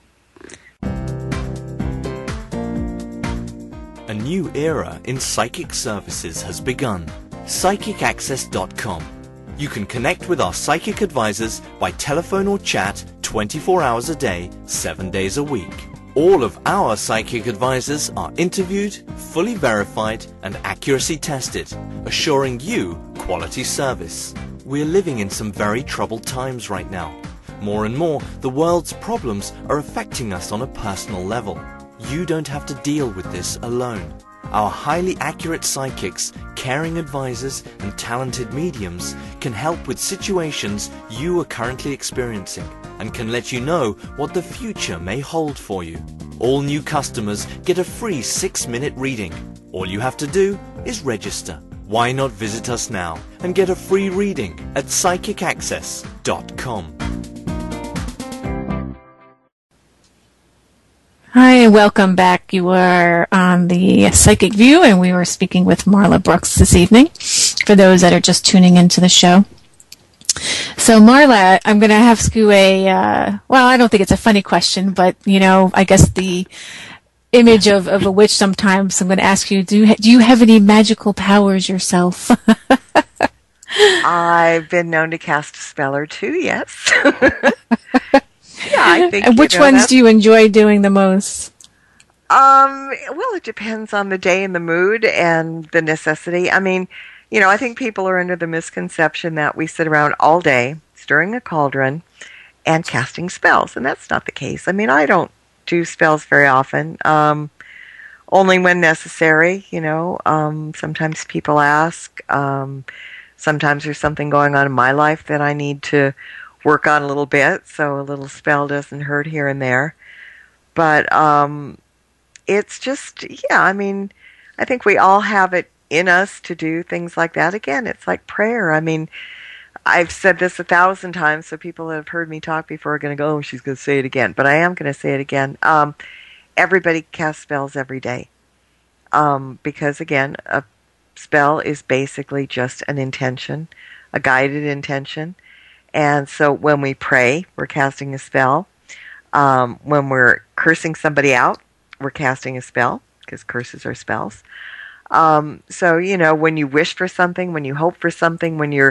A new era in psychic services has begun. Psychic Access dot com. You can connect with our psychic advisors by telephone or chat twenty-four hours a day, seven days a week. All of our psychic advisors are interviewed, fully verified, and accuracy tested, assuring you quality service. We're living in some very troubled times right now. More and more, the world's problems are affecting us on a personal level. You don't have to deal with this alone. Our highly accurate psychics, caring advisors, and talented mediums can help with situations you are currently experiencing and can let you know what the future may hold for you. All new customers get a free six-minute reading. All you have to do is register. Why not visit us now and get a free reading at Psychic Access dot com. Hi, and welcome back. You are on the Psychic View, and we were speaking with Marla Brooks this evening, for those that are just tuning into the show. So, Marla, I'm going to ask you a, uh, well, I don't think it's a funny question, but, you know, I guess the image of, of a witch sometimes, I'm going to ask you, do you, do you have any magical powers yourself? I've been known to cast a spell or two, yes. Yeah, I think. And which you know, ones do you enjoy doing the most? Um, well, it depends on the day and the mood and the necessity. I mean, you know, I think people are under the misconception that we sit around all day stirring a cauldron and casting spells, and that's not the case. I mean, I don't do spells very often, um, only when necessary, you know. Um, sometimes people ask. Um, sometimes there's something going on in my life that I need to work on a little bit, so a little spell doesn't hurt here and there. But um, it's just, yeah, I mean, I think we all have it in us to do things like that. Again, it's like prayer. I mean, I've said this a thousand times, so people that have heard me talk before are going to go, oh, she's going to say it again. But I am going to say it again. Um, everybody casts spells every day. Um, because, again, a spell is basically just an intention, a guided intention. And so when we pray, we're casting a spell. Um, when we're cursing somebody out, we're casting a spell, because curses are spells. Um, so, you know, when you wish for something, when you hope for something, when you're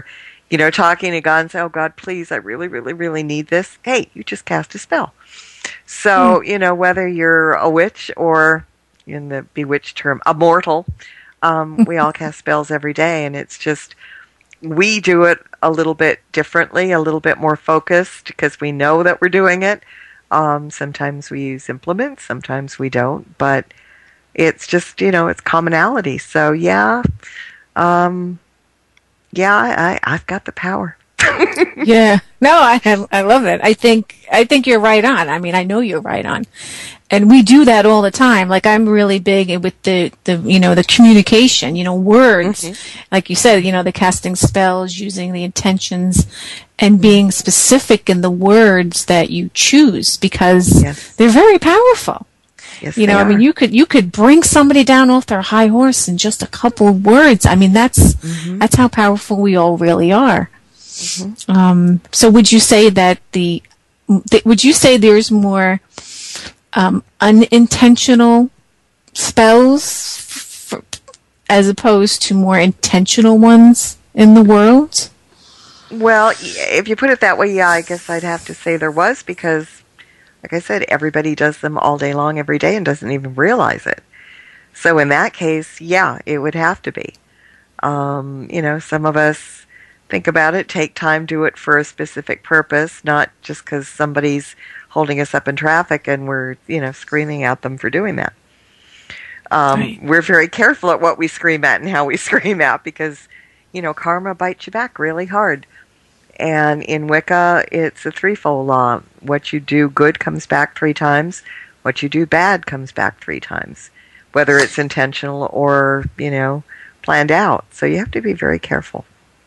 you know, talking to God and say, oh, God, please, I really, really, really need this. Hey, you just cast a spell. So, mm. you know, whether you're a witch or, in the bewitched term, a mortal, um, we all cast spells every day. And it's just, we do it a little bit differently, a little bit more focused because we know that we're doing it. Um, sometimes we use implements, sometimes we don't. But it's just, you know, it's commonality. So, yeah, um, yeah, I, I've got the power. Yeah, no, I I love it. I think I think you're right on. I mean, I know you're right on, and we do that all the time. Like I'm really big with the the you know the communication. You know, words, mm-hmm. like you said. You know, the casting spells, using the intentions, and being specific in the words that you choose because yes. they're very powerful. Yes, you know, I mean, you could you could bring somebody down off their high horse in just a couple of words. I mean, that's mm-hmm. that's how powerful we all really are. Mm-hmm. Um, so would you say that the, th- would you say there's more um, unintentional spells f- f- as opposed to more intentional ones in the world? Well, if you put it that way, yeah, I guess I'd have to say there was because, like I said, everybody does them all day long, every day, and doesn't even realize it. So in that case, yeah, it would have to be. Um, you know, some of us think about it, take time, do it for a specific purpose, not just because somebody's holding us up in traffic and we're, you know, screaming at them for doing that. Um, right. We're very careful at what we scream at and how we scream at because, you know, karma bites you back really hard. And in Wicca, it's a threefold law. What you do good comes back three times. What you do bad comes back three times, whether it's intentional or, you know, planned out. So you have to be very careful.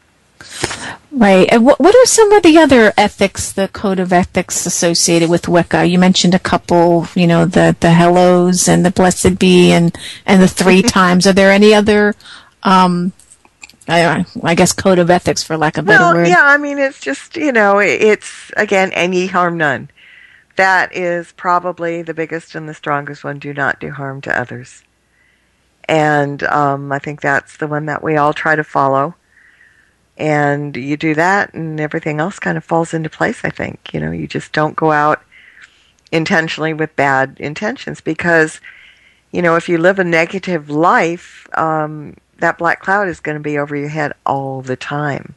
Right. And what, what are some of the other ethics, the code of ethics associated with Wicca? You mentioned a couple, you know, the, the hellos and the blessed be and, and the three times. Are there any other, um, I, I guess, code of ethics, for lack of a better well, word? Well, yeah, I mean, it's just, you know, it's, again, and ye harm none. That is probably the biggest and the strongest one. Do not do harm to others. And um, I think that's the one that we all try to follow. And you do that, and everything else kind of falls into place, I think. You know, you just don't go out intentionally with bad intentions because, you know, if you live a negative life, um, that black cloud is going to be over your head all the time.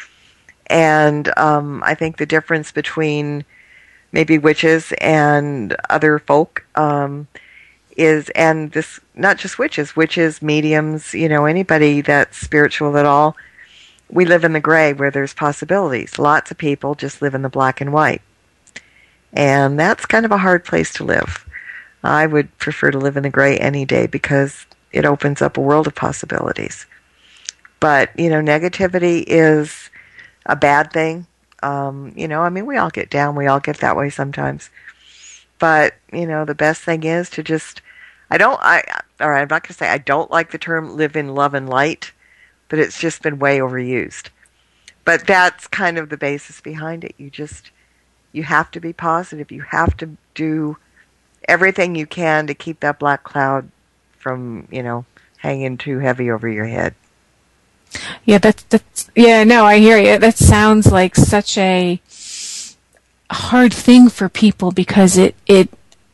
And um, I think the difference between maybe witches and other folk um, is, and this, not just witches, witches, mediums, you know, anybody that's spiritual at all, we live in the gray where there's possibilities. Lots of people just live in the black and white. And that's kind of a hard place to live. I would prefer to live in the gray any day because it opens up a world of possibilities. But, you know, negativity is a bad thing. Um, you know, I mean, we all get down. We all get that way sometimes. But, you know, the best thing is to just, I don't, I, all right, I'm not going to say I don't like the term live in love and light, but it's just been way overused. But that's kind of the basis behind it. You just, you have to be positive. You have to do everything you can to keep that black cloud from, you know, hanging too heavy over your head. Yeah, that's, that's, yeah, no, I hear you. That sounds like such a hard thing for people because it, it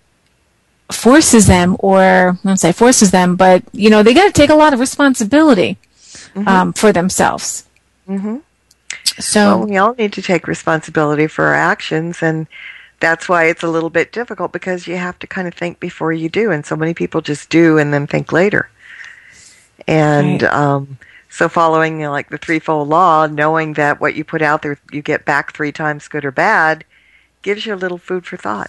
forces them, or I don't say forces them, but, you know, they got to take a lot of responsibility. Mm-hmm. Um, for themselves. Mm-hmm. So well, we all need to take responsibility for our actions, and that's why it's a little bit difficult because you have to kind of think before you do, and so many people just do and then think later. And right. um, so following, you know, like the threefold law, knowing that what you put out there you get back three times, good or bad, gives you a little food for thought.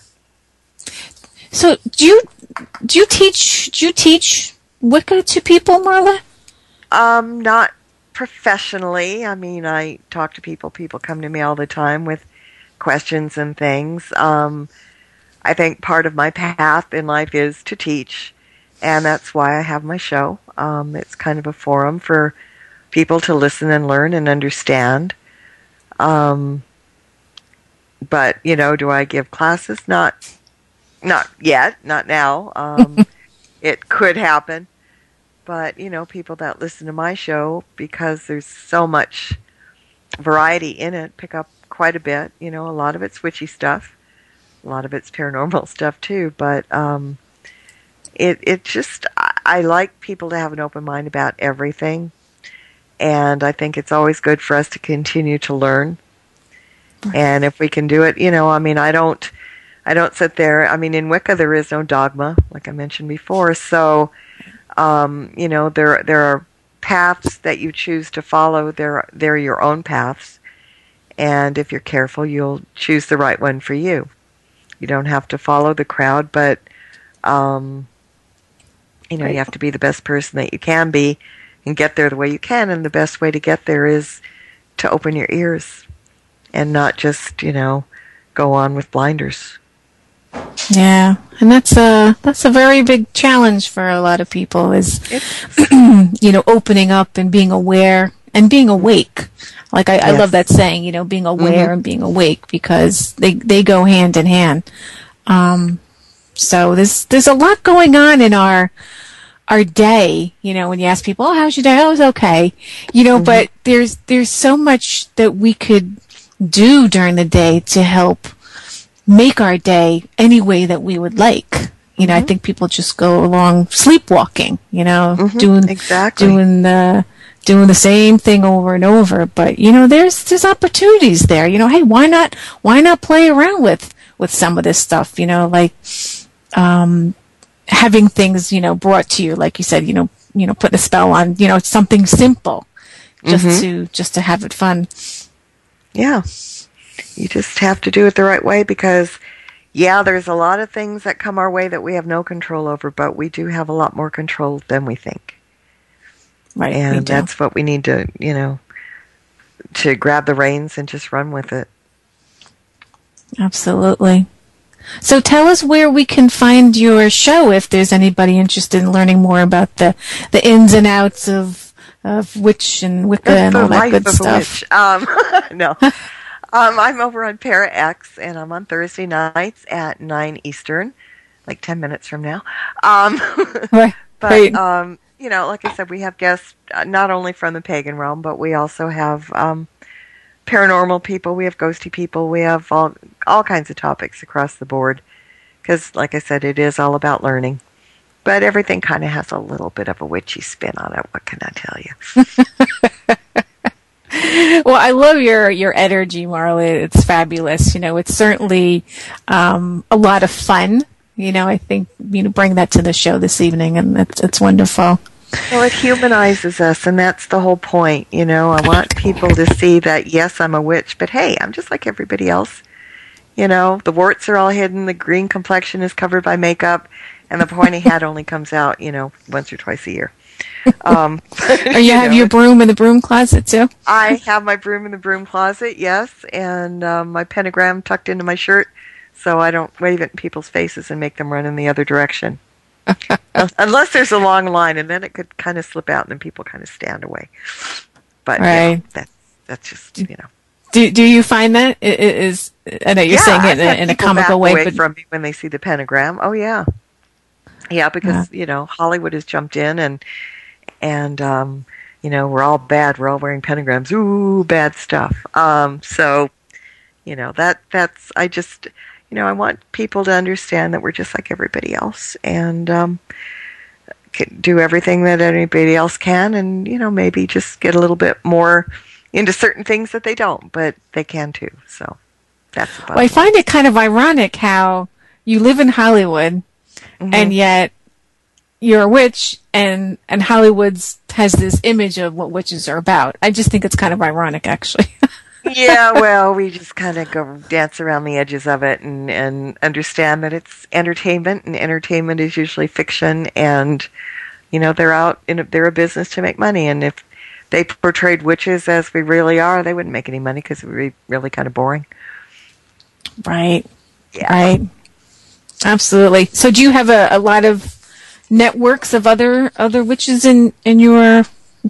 So do you do you teach do you teach Wicca to people, Marla? Um, not professionally. I mean, I talk to people. People come to me all the time with questions and things. Um, I think part of my path in life is to teach, and that's why I have my show. Um, it's kind of a forum for people to listen and learn and understand. Um, but, you know, do I give classes? Not, not yet. Not now. Um, it could happen. But, you know, people that listen to my show, because there's so much variety in it, pick up quite a bit. You know, a lot of it's witchy stuff, a lot of it's paranormal stuff too. But um, it it just I, I like people to have an open mind about everything, and I think it's always good for us to continue to learn. And if we can do it, you know, I mean, I don't, I don't sit there. I mean, in Wicca there is no dogma, like I mentioned before. So, um, you know, there there are paths that you choose to follow. They're they're your own paths, and if you're careful, you'll choose the right one for you. You don't have to follow the crowd, but um, you know, you have to be the best person that you can be, and get there the way you can. And the best way to get there is to open your ears. And not just, you know, go on with blinders. Yeah, and that's a that's a very big challenge for a lot of people. Is you know, opening up and being aware and being awake. Like I, yes. I love that saying, you know, being aware mm-hmm. and being awake, because they they go hand in hand. Um, so there's there's a lot going on in our our day. You know, when you ask people, "Oh, how's your day?" "Oh, it's okay." You know, mm-hmm. but there's there's so much that we could do during the day to help make our day any way that we would like. You know, mm-hmm. I think people just go along sleepwalking, you know, mm-hmm. doing exactly. doing the doing the same thing over and over. But you know, there's there's opportunities there. You know, hey, why not why not play around with with some of this stuff? You know, like um, having things, you know, brought to you, like you said, you know, you know, putting a spell on, you know, something simple, just mm-hmm. to just to have it fun. Yeah, you just have to do it the right way, because, yeah, there's a lot of things that come our way that we have no control over, but we do have a lot more control than we think. Right, and that's what we need to, you know, to grab the reins and just run with it. Absolutely. So tell us where we can find your show if there's anybody interested in learning more about the, the ins and outs of of witch and Wicca That's and all that good of stuff. A witch. Um, no. um, I'm over on Para X, and I'm on Thursday nights at nine Eastern, like ten minutes from now. Um, right. But, right. Um, you know, like I said, we have guests uh, not only from the pagan realm, but we also have um, paranormal people, we have ghosty people, we have all, all kinds of topics across the board. Because, like I said, it is all about learning. But everything kind of has a little bit of a witchy spin on it. What can I tell you? Well, I love your, your energy, Marla. It's fabulous. You know, it's certainly um, a lot of fun. You know, I think, you know, bring that to the show this evening, and it's, it's wonderful. Well, it humanizes us, and that's the whole point. You know, I want people to see that, yes, I'm a witch, but hey, I'm just like everybody else. You know, the warts are all hidden, the green complexion is covered by makeup, and the pointy hat only comes out, you know, once or twice a year. Um, or you, you have know, your broom in the broom closet, too? I have my broom in the broom closet, yes, and um, my pentagram tucked into my shirt, so I don't wave it in people's faces and make them run in the other direction. Unless there's a long line, and then it could kind of slip out, and then people kind of stand away. But right. you know, that, that's just, you know. Do do you find that it is? I know you're yeah, saying it in a, in a comical way, away but from me when they see the pentagram, oh yeah, yeah, because yeah. you know Hollywood has jumped in and and um, you know we're all bad, we're all wearing pentagrams, ooh, bad stuff. Um, so you know that that's I just you know I want people to understand that we're just like everybody else, and um, do everything that anybody else can, and you know maybe just get a little bit more into certain things that they don't, but they can too. So that's about well, I find it kind of ironic how you live in Hollywood, mm-hmm. and yet you're a witch, and and Hollywood's has this image of what witches are about. I just think it's kind of ironic, actually. Yeah, well, we just kind of go dance around the edges of it, and and understand that it's entertainment, and entertainment is usually fiction, and you know they're out in a, they're a business to make money, and if they portrayed witches as we really are, they wouldn't make any money because it would be really kind of boring. Right. Yeah. Right. Absolutely. So do you have a, a lot of networks of other other witches in, in your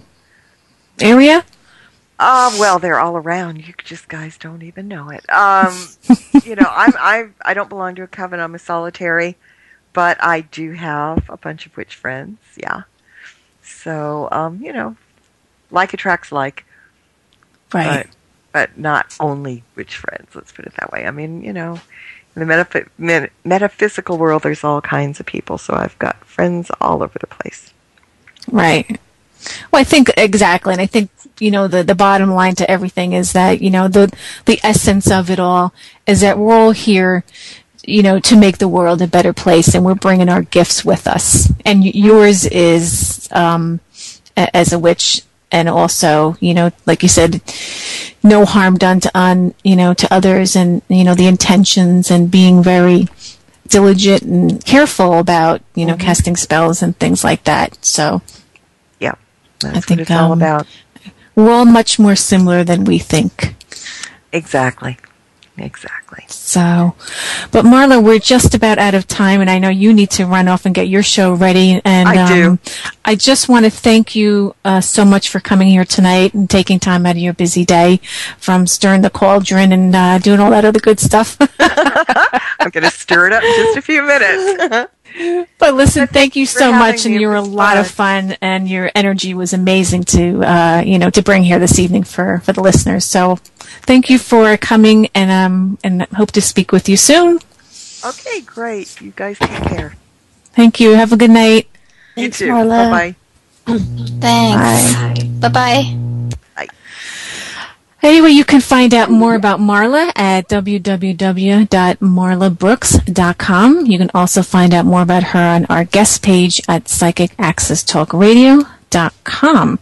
area? Uh, well, they're all around. You just guys don't even know it. Um, you know, I'm, I I don't belong to a coven. I'm a solitary, but I do have a bunch of witch friends, yeah. So, um, you know, like attracts like. Right. but not only witch friends. Let's put it that way. I mean, you know, in the metaph- met- metaphysical world, there's all kinds of people. So I've got friends all over the place. Right. Well, I think exactly, and I think, you know, the, the bottom line to everything is that, you know, the the essence of it all is that we're all here, you know, to make the world a better place, and we're bringing our gifts with us. And y- yours is um, a- as a witch, and also, you know, like you said, no harm done to on, you know, to others, and you know, the intentions, and being very diligent and careful about, you know, mm-hmm. casting spells and things like that. So. That's I think what it's all um, about. We're all much more similar than we think. Exactly. Exactly. So, but Marla, we're just about out of time, and I know you need to run off and get your show ready. And I do. Um, I just want to thank you uh, so much for coming here tonight and taking time out of your busy day from stirring the cauldron and uh, doing all that other good stuff. I'm going to stir it up in just a few minutes. But listen, thank you so much, and me. you were a lot of fun, and your energy was amazing to, uh, you know, to bring here this evening for, for the listeners. So, thank you for coming, and um, and hope to speak with you soon. Okay, great. You guys take care. Thank you. Have a good night. Thanks, You too. Marla. Bye bye. Thanks. Bye bye. Anyway, you can find out more about Marla at w w w dot marla brooks dot com. You can also find out more about her on our guest page at psychic access talk radio dot com.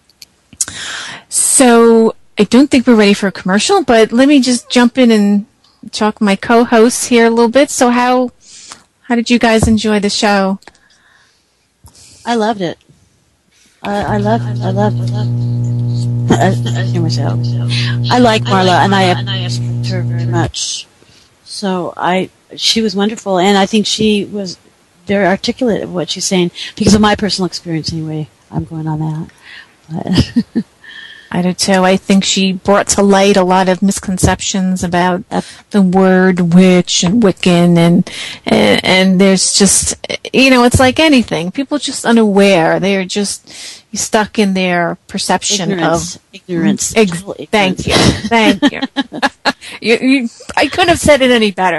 So, I don't think we're ready for a commercial, but let me just jump in and talk my co-hosts here a little bit. So, how how did you guys enjoy the show? I loved it. I, I loved it. I loved it. I loved it. I, I, myself. I like Marla, and I respect her very much. So I, she was wonderful, and I think she was very articulate of what she's saying because of my personal experience. Anyway, I'm going on that. But I do too. I think she brought to light a lot of misconceptions about the word witch and Wiccan, and, and and there's just, you know, it's like anything. People are just unaware. They're just stuck in their perception ignorance. of ignorance. Ex- ignorance. Thank you, thank you. you, you. I couldn't have said it any better.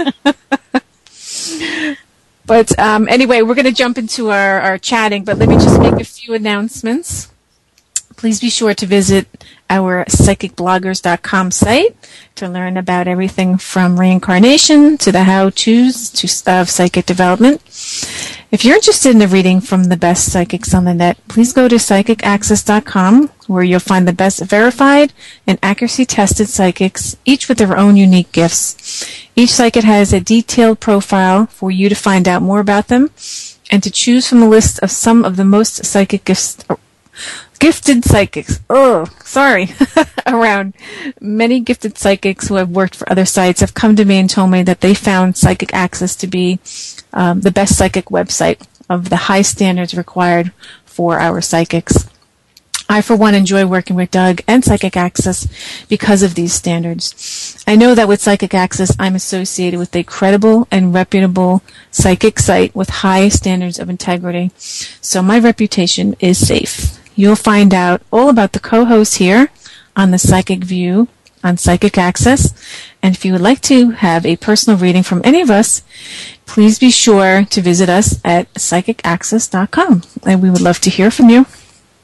But um, anyway, we're going to jump into our, our chatting. But let me just make a few announcements. Please be sure to visit our psychic bloggers dot com site to learn about everything from reincarnation to the how-tos to, of psychic development. If you're interested in a reading from the best psychics on the net, please go to psychic access dot com, where you'll find the best verified and accuracy-tested psychics, each with their own unique gifts. Each psychic has a detailed profile for you to find out more about them and to choose from a list of some of the most psychic gifts. Gifted psychics. Oh, sorry. Around. Many gifted psychics who have worked for other sites have come to me and told me that they found Psychic Access to be um, the best psychic website of the high standards required for our psychics. I, for one, enjoy working with Doug and Psychic Access because of these standards. I know that with Psychic Access, I'm associated with a credible and reputable psychic site with high standards of integrity, so my reputation is safe. You'll find out all about the co-hosts here on the Psychic View on Psychic Access, and if you would like to have a personal reading from any of us, please be sure to visit us at psychic access dot com, and we would love to hear from you.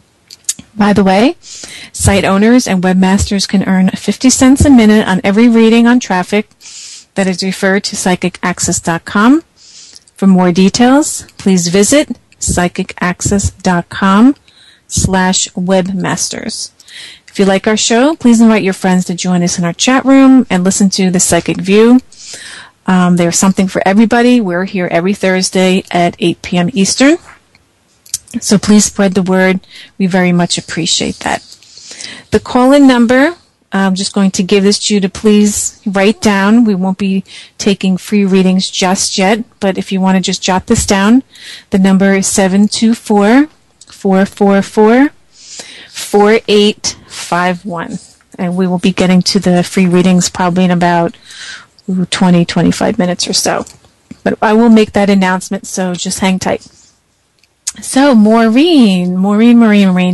By the way, site owners and webmasters can earn fifty cents a minute on every reading on traffic that is referred to psychic access dot com. For more details, please visit psychic access dot com slash webmasters. If you like our show, please invite your friends to join us in our chat room and listen to The Psychic View. Um, there's something for everybody. We're here every Thursday at eight p.m. Eastern. So please spread the word. We very much appreciate that. The call-in number, I'm just going to give this to you to please write down. We won't be taking free readings just yet, but if you want to just jot this down, the number is seven two four, four four four, four eight five one. And we will be getting to the free readings probably in about twenty, twenty-five minutes or so. But I will make that announcement, so just hang tight. So, Maureen, Maureen, Maureen, Maureen.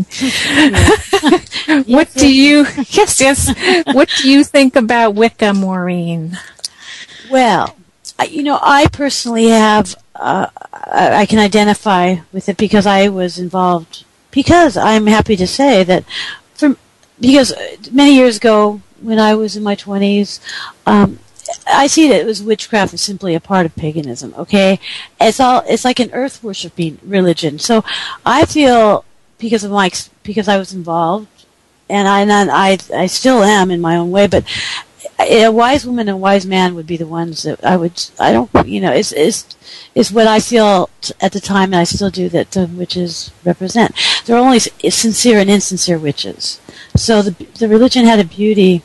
What do you, yes, yes, what do you think about Wicca, Maureen? Well, I- you know, I personally have, uh, I I can identify with it because I was involved, because I'm happy to say that, from, because many years ago, when I was in my twenties, um, I see that it was witchcraft is simply a part of paganism. Okay, it's all it's like an earth worshiping religion. So I feel because of my ex- because I was involved, and I and I I still am in my own way. But a wise woman and a wise man would be the ones that I would. I don't. You know, it's it's it's what I feel t- at the time, and I still do, that the witches represent. They're only s- sincere and insincere witches. So the the religion had a beauty.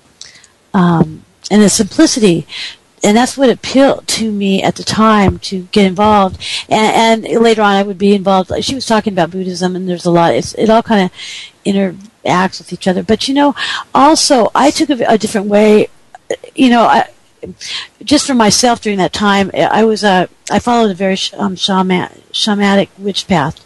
Um, and the simplicity, and that's what appealed to me at the time to get involved. And, and later on, I would be involved. Like she was talking about Buddhism, and there's a lot. It's, it all kind of interacts with each other. But you know, also I took a, a different way. You know, I, just for myself during that time, I was uh, I followed a very um, shaman, shamanic witch path.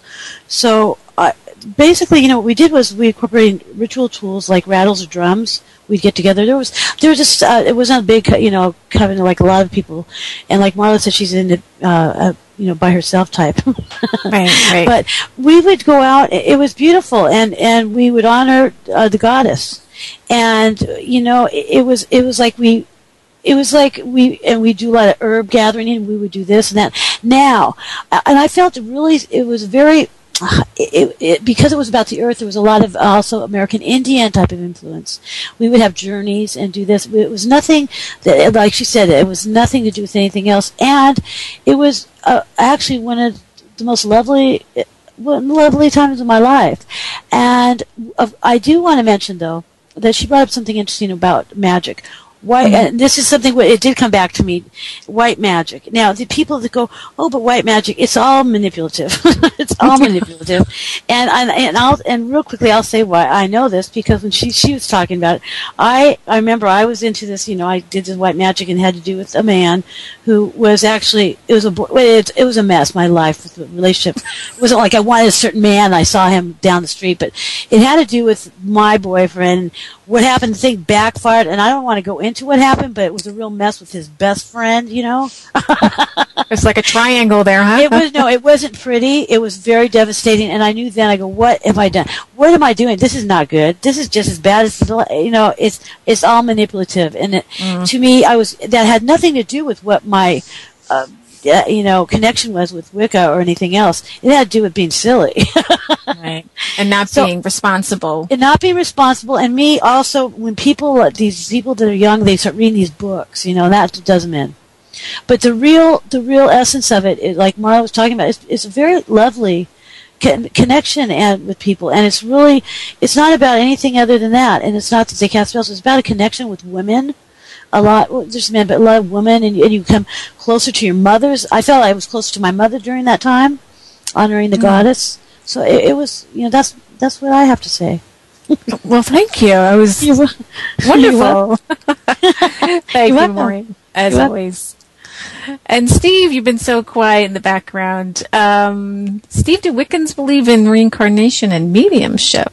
So uh, basically, you know, what we did was we incorporated ritual tools like rattles or drums. We'd get together. There was, there was just, uh, it wasn't a big, you know, kind of like a lot of people. And like Marla said, she's into, uh, uh, you know, by herself type. Right, right. But we would go out. It was beautiful, and and we would honor uh, the goddess. And you know, it, it was it was like we. It was like we, and we do a lot of herb gathering, and we would do this and that. Now, and I felt it really, it was very, It, it, because it was about the earth, there was a lot of also American Indian type of influence. We would have journeys and do this. It was nothing that, like she said, it was nothing to do with anything else. And it was uh, actually one of the most lovely, lovely times of my life. And uh, I do want to mention, though, that she brought up something interesting about magic. White, and this is something, it did come back to me, white magic. Now, the people that go, oh, but white magic, it's all manipulative. It's all manipulative. And, and, and I'll, and real quickly, I'll say why I know this, because when she, she was talking about it, I, I remember I was into this, you know, I did this white magic, and it had to do with a man who was actually, it was a, it, it was a mess, my life with the relationship. It wasn't like I wanted a certain man, I saw him down the street, but it had to do with my boyfriend. What happened, the thing backfired, and I don't want to go into what happened, but it was a real mess with his best friend, you know. It's like a triangle there, huh? It was, no, it wasn't pretty. It was very devastating, and I knew then, I go, what have I done? What am I doing? This is not good. This is just as bad as, you know, it's it's all manipulative. And it, mm. to me, I was, that had nothing to do with what my, uh, you know, connection was with Wicca or anything else. It had to do with being silly. Right. And not so, being responsible. And not being responsible. And me also, when people, these people that are young, they start reading these books, you know, that does them in. But the real, the real essence of it, is, like Marla was talking about, it's, it's a very lovely con- connection and with people. And it's really, it's not about anything other than that. And it's not that they cast spells. It's about a connection with women. A lot, well, there's men, but a lot of women, and, and you come closer to your mothers. I felt I was closer to my mother during that time, honoring the mm. goddess. So it, it was, you know, that's that's what I have to say. Well, thank you. I was You're wonderful. Thank You're you, welcome. Maureen, as You're always. And Steve, you've been so quiet in the background. Um, Steve, do Wiccans believe in reincarnation and mediumship?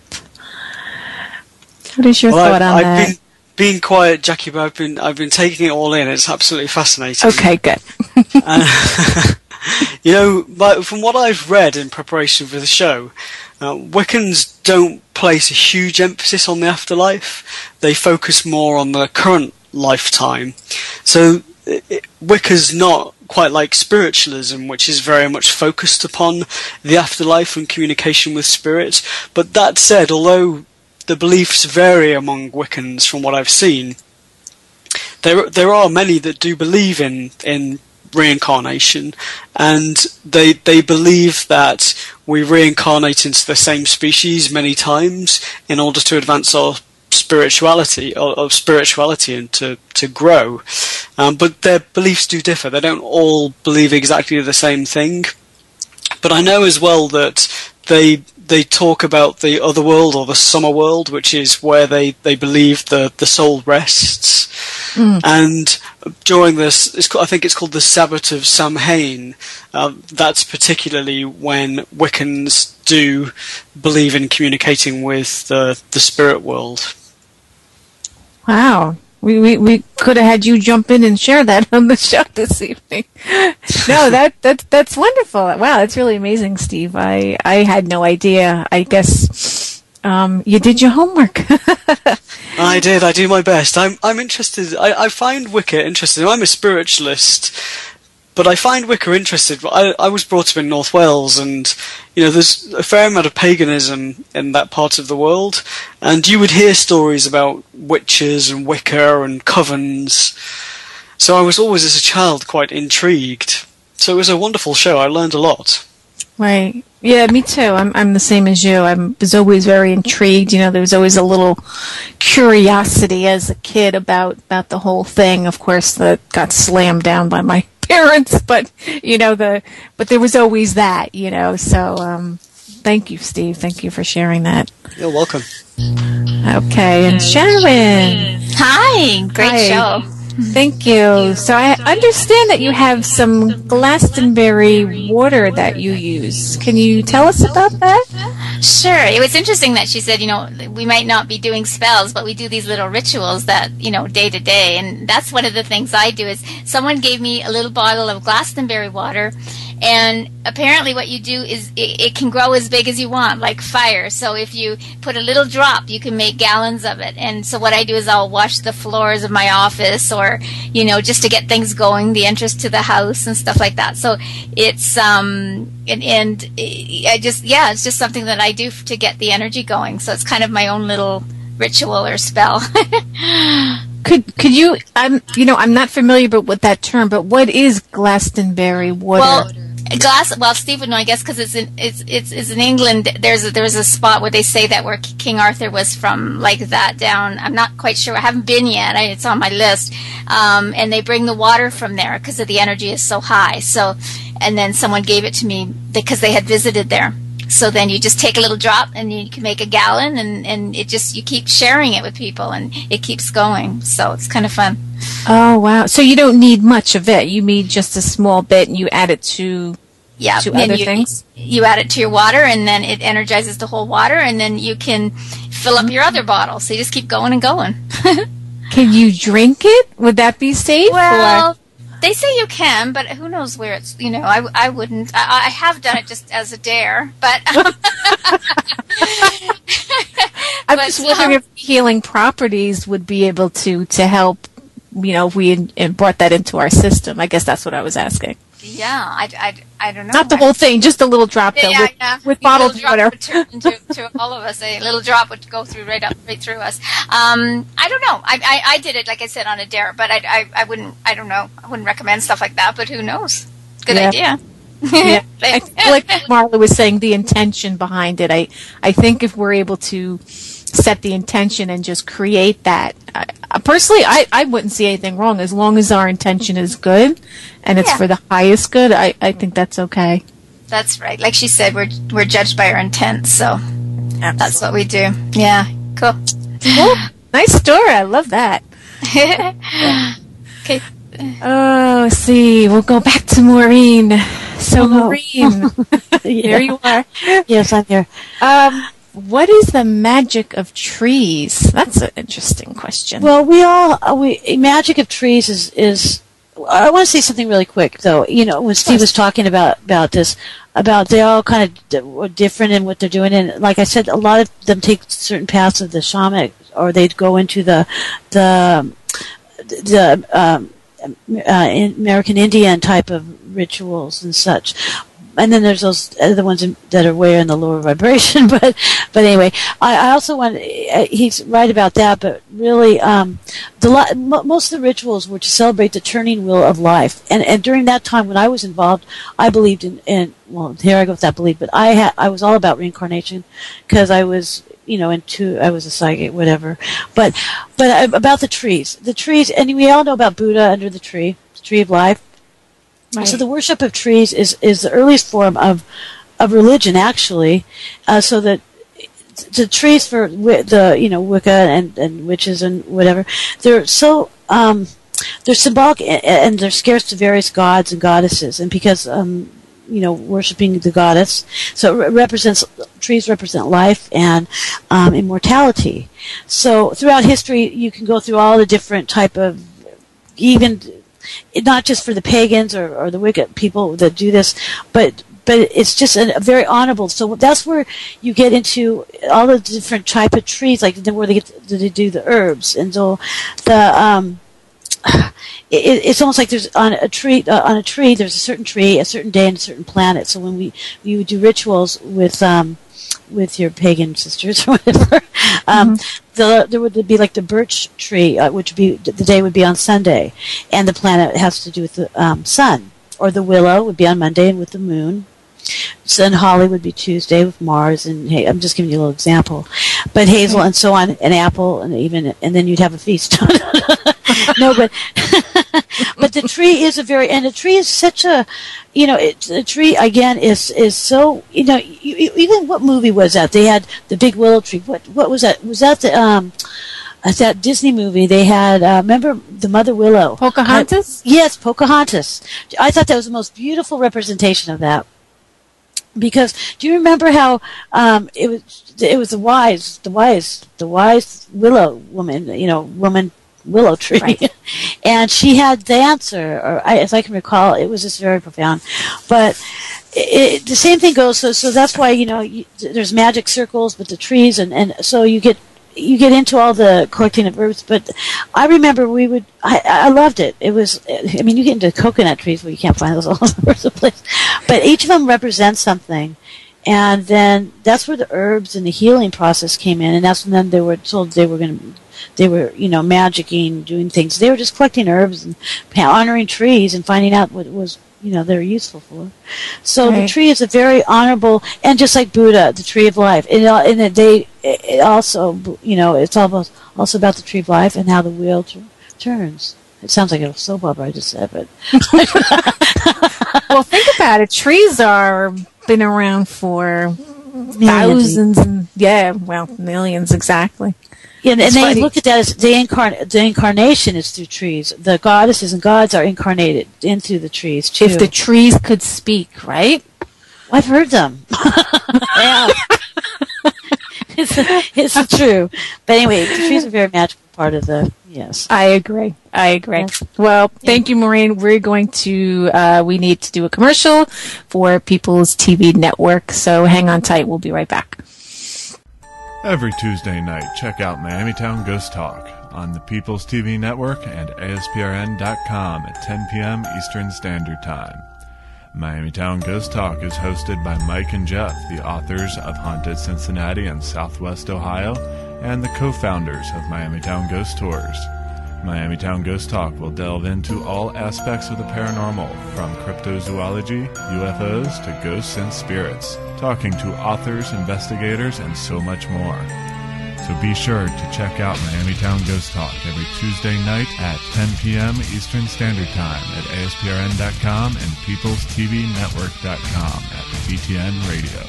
What is your well, thought I've, on I've that? Been, being quiet, Jackie, but I've been I've been taking it all in. It's absolutely fascinating. Okay, good. uh, you know, but from what I've read in preparation for the show, uh, Wiccans don't place a huge emphasis on the afterlife. They focus more on the current lifetime. So it, it, Wicca's not quite like spiritualism, which is very much focused upon the afterlife and communication with spirit. But that said, although the beliefs vary among Wiccans from what I've seen, there there are many that do believe in in reincarnation, and they they believe that we reincarnate into the same species many times in order to advance our spirituality or, or spirituality and to to grow. Um, but their beliefs do differ. They don't all believe exactly the same thing. But I know as well that they they talk about the other world, or the summer world, which is where they, they believe the, the soul rests. Mm. And during this, it's called, I think it's called the Sabbat of Samhain. Um, that's particularly when Wiccans do believe in communicating with the the spirit world. Wow. We, we we could have had you jump in and share that on the show this evening. No, that that that's wonderful. Wow, that's really amazing, Steve. I, I had no idea. I guess um, you did your homework. I did. I do my best. I'm I'm interested. I, I find Wicca interesting. I'm a spiritualist, but I find Wicca interested. I I was brought up in North Wales, and you know, there's a fair amount of paganism in that part of the world, and you would hear stories about witches and Wicca and covens. So I was always, as a child, quite intrigued. So it was a wonderful show. I learned a lot. Right. Yeah, me too. I'm I'm the same as you. I was always very intrigued. You know, there was always a little curiosity as a kid about, about the whole thing. Of course, that got slammed down by my parents, but you know the but there was always that. You know, so um, thank you, Steve. Thank you for sharing that. You're welcome. Okay, and Sharon. Hi, great Hi. show. Thank you. So I understand that you have some Glastonbury water that you use. Can you tell us about that? Sure. It was interesting that she said, you know, we might not be doing spells, but we do these little rituals that, you know, day to day. And that's one of the things I do is someone gave me a little bottle of Glastonbury water. And apparently what you do is it, it can grow as big as you want, like fire. So if you put a little drop, you can make gallons of it. And so what I do is I'll wash the floors of my office or, you know, just to get things going, the entrance to the house and stuff like that. So it's, um, and, and I just, yeah, it's just something that I do to get the energy going. So it's kind of my own little ritual or spell. Could could you? I'm you know I'm not familiar with that term, but what is Glastonbury water? Well, glass. Well, Steve would know, I guess, because it's in it's, it's it's in England. There's a, there's a spot where they say that where King Arthur was from, like that down. I'm not quite sure. I haven't been yet. I, it's on my list. Um, and they bring the water from there because the energy is so high. So, and then someone gave it to me because they had visited there. So then you just take a little drop and you can make a gallon, and, and it just, you keep sharing it with people and it keeps going. So it's kind of fun. Oh, wow. So you don't need much of it. You need just a small bit and you add it to, yeah, to and other you, things? You add it to your water and then it energizes the whole water, and then you can fill up your other bottle. So you just keep going and going. Can you drink it? Would that be safe? Well, or? They say you can, but who knows where it's, you know, I, I wouldn't. I, I have done it just as a dare, but... Um, I'm just wondering um, if healing properties would be able to, to help, you know, if we in, in brought that into our system. I guess that's what I was asking. Yeah, I, I, I don't know. Not the whole thing, just a little drop, though, yeah, with, yeah. with A bottled little water. Drop would turn into, to all of us. A little drop would go through right up, right through us. Um, I don't know. I, I, I did it, like I said, on a dare, but I, I, I wouldn't. I don't know. I wouldn't recommend stuff like that. But who knows? Good yeah. idea. Yeah. I feel like Marla was saying, the intention behind it. I, I think if we're able to set the intention and just create that, I, personally, I, I wouldn't see anything wrong as long as our intention is good and it's yeah. for the highest good. I, I think that's okay. That's right. Like she said, we're we're judged by our intent, so Absolutely. That's what we do. Yeah, cool. Cool. Nice story. I love that. Okay. Oh, let's see. We'll go back to Maureen. So, Oh. Maureen, there you are. Yes, I'm here. Um, what is the magic of trees? That's an interesting question. Well, we all uh, we magic of trees is is. I want to say something really quick, though. You know, when Steve was talking about about this, about they all kind of d- were different in what they're doing, and like I said, a lot of them take certain paths of the shaman, or they'd go into the the the um, uh, American Indian type of rituals and such. And then there's those other ones in, that are way in the lower vibration. But but anyway, I, I also want. He's right about that. But really, um, the most of the rituals were to celebrate the turning wheel of life. And and during that time when I was involved, I believed in. in well, here I go with that belief. But I had I was all about reincarnation because I was. You know, into I was a psychic, whatever. But but about the trees, the trees, and we all know about Buddha under the tree, the tree of life. Right. So the worship of trees is, is the earliest form of of religion, actually. Uh, so that the trees for the you know Wicca and, and witches and whatever, they're so um, they're symbolic and they're scarce to various gods and goddesses, and because um, you know, worshiping the goddess, so it represents trees represent life and um, immortality. So throughout history, you can go through all the different type of, even not just for the pagans or, or the Wicca people that do this, but but it's just a, a very honorable. So that's where you get into all the different type of trees, like where they get to, they do the herbs, and so the um, it, it's almost like there's on a tree uh, on a tree. There's a certain tree, a certain day, and a certain planet. So when we we would do rituals with um, with your pagan sisters or whatever, um, mm-hmm. the, there would be like the birch tree, uh, which would be the day would be on Sunday, and the planet has to do with the um, sun. Or the willow would be on Monday and with the moon. Sun holly would be Tuesday with Mars, and hey, I'm just giving you a little example. But hazel and so on, an apple, and even and then you'd have a feast. No, but but the tree is a very and the tree is such a, you know, it's a tree again is is so, you know, you, you, even what movie was that? They had the big willow tree. What what was that? Was that the um? That Disney movie, they had, uh, remember the Mother Willow? Pocahontas? I, yes, Pocahontas. I thought that was the most beautiful representation of that. Because, do you remember how um, it was it was the wise, the wise, the wise willow woman, you know, woman willow tree. Right. And she had the answer, or I, as I can recall, it was just very profound. But it, it, the same thing goes, so so that's why, you know, you, there's magic circles with the trees, and, and so you get you get into all the collecting of herbs, but I remember we would, I, I loved it. It was, I mean, you get into coconut trees where you can't find those all over the place, but each of them represents something. And then that's where the herbs and the healing process came in, and that's when then they were told they were going to, they were, you know, magicking, doing things. They were just collecting herbs and honoring trees and finding out what was, you know, they're useful for. So right. The tree is a very honorable, and just like Buddha, the tree of life. And in a day, it also, you know, it's almost also about the tree of life and how the wheel t- turns. It sounds like a soap opera I just said, but well, think about it. Trees are been around for millions. thousands, and yeah, well, millions exactly. Yeah, and, and they look at that as the, incarn- the incarnation is through trees. The goddesses and gods are incarnated into the trees, too. If the trees could speak, right? I've heard them. Yeah. it's, it's true. But anyway, the trees are a very magical part of the, yes. I agree. I agree. Yes. Well, thank you, Maureen. We're going to, uh, we need to do a commercial for People's T V Network, so hang on tight. We'll be right back. Every Tuesday night, check out Miami Town Ghost Talk on the People's T V Network and A S P R N dot com at ten p.m. Eastern Standard Time. Miami Town Ghost Talk is hosted by Mike and Jeff, the authors of Haunted Cincinnati and Southwest Ohio, and the co-founders of Miami Town Ghost Tours. Miami Town Ghost Talk will delve into all aspects of the paranormal, from cryptozoology, U F Os, to ghosts and spirits, talking to authors, investigators, and so much more. So be sure to check out Miami Town Ghost Talk every Tuesday night at ten p.m. Eastern Standard Time at A S P R N dot com and Peoples T V Network dot com at B T N Radio.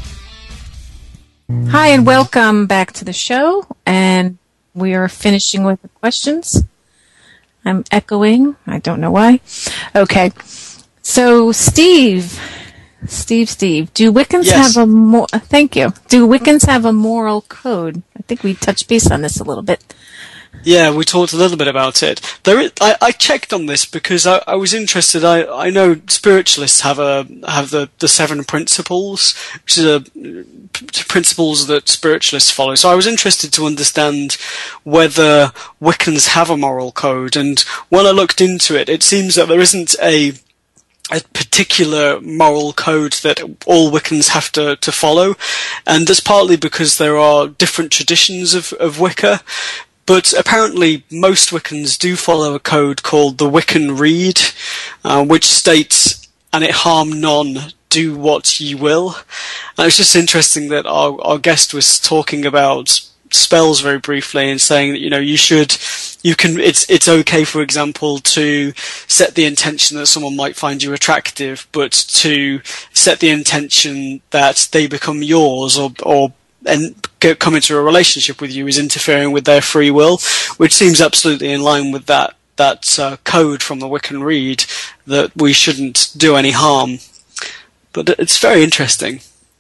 Hi, and welcome back to the show, and we are finishing with the questions. I'm echoing. I don't know why. Okay. So, Steve, Steve, Steve, do Wiccans yes. have a more, thank you. Do Wiccans have a moral code? I think we touched base on this a little bit. Yeah, we talked a little bit about it. There, is, I, I checked on this because I, I was interested. I, I know spiritualists have a have the, the seven principles, which are principles that spiritualists follow. So I was interested to understand whether Wiccans have a moral code. And when I looked into it, it seems that there isn't a a particular moral code that all Wiccans have to, to follow, and that's partly because there are different traditions of, of Wicca. But apparently most Wiccans do follow a code called the Wiccan Rede, uh, which states, "And it harm none, do what ye will." And it's just interesting that our, our guest was talking about spells very briefly and saying that, you know, you should, you can, it's, it's okay, for example, to set the intention that someone might find you attractive, but to set the intention that they become yours or, or, and come into a relationship with you is interfering with their free will, which seems absolutely in line with that that uh, code from the Wiccan Rede that we shouldn't do any harm. But it's very interesting.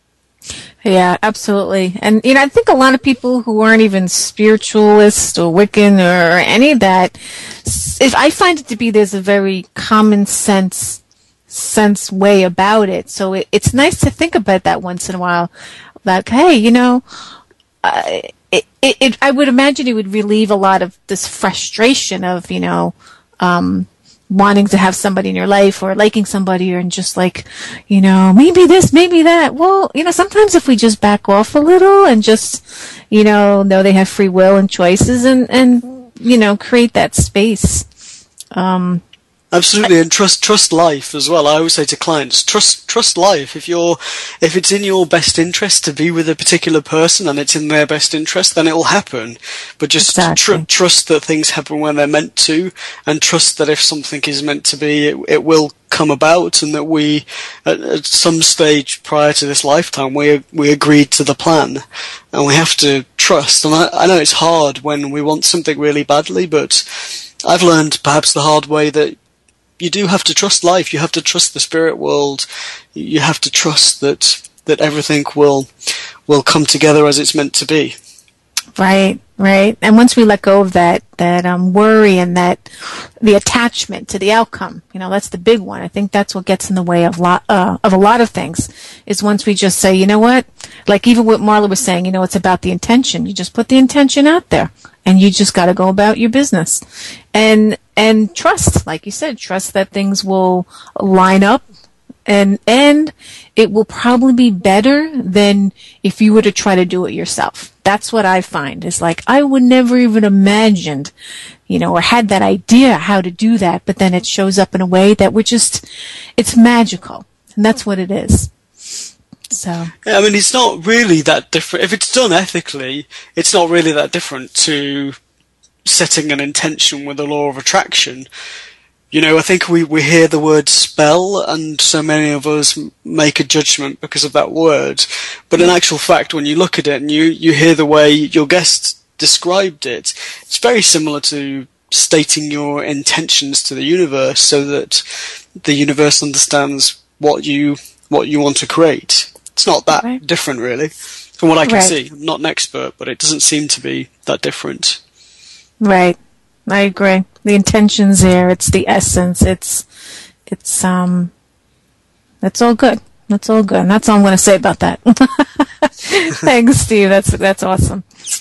Yeah, absolutely. And, you know, I think a lot of people who aren't even spiritualists or Wiccan or any of that, if I find it to be there's a very common sense sense way about it. So it, it's nice to think about that once in a while. Like, hey, you know, uh, it, it, it, I would imagine it would relieve a lot of this frustration of, you know, um, wanting to have somebody in your life or liking somebody and just like, you know, maybe this, maybe that. Well, you know, sometimes if we just back off a little and just, you know, know they have free will and choices and, and you know, create that space. Um, Absolutely, and trust trust life as well. I always say to clients, trust trust life. If you're if it's in your best interest to be with a particular person and it's in their best interest, then it will happen. But just Exactly. tr- trust that things happen when they're meant to, and trust that if something is meant to be, it, it will come about, and that we, at, at some stage prior to this lifetime, we we agreed to the plan, and we have to trust. And I, I know it's hard when we want something really badly, but I've learned perhaps the hard way that you do have to trust life. You have to trust the spirit world. You have to trust that that everything will will come together as it's meant to be. Right, right. And once we let go of that, that um, worry and that the attachment to the outcome, you know, that's the big one. I think that's what gets in the way of lot uh, of a lot of things. Is once we just say, you know what, like even what Marla was saying, you know, it's about the intention. You just put the intention out there, and you just got to go about your business, and and trust, like you said, trust that things will line up. And and it will probably be better than if you were to try to do it yourself. That's what I find. Is like I would never even imagined, you know, or had that idea how to do that, but then it shows up in a way that we're just, it's magical. And that's what it is. So Yeah, I mean, it's not really that different. If it's done ethically, it's not really that different to setting an intention with the law of attraction. You know, I think we, we hear the word spell, and so many of us make a judgment because of that word. But in actual fact, when you look at it and you, you hear the way your guest described it, it's very similar to stating your intentions to the universe so that the universe understands what you what you want to create. It's not that Right. different, really, from what I can Right. see. I'm not an expert, but it doesn't seem to be that different. right, I agree. The intention's there. It's the essence. It's it's um. That's all good. That's all good. And that's all I'm going to say about that. Thanks, Steve. That's that's awesome.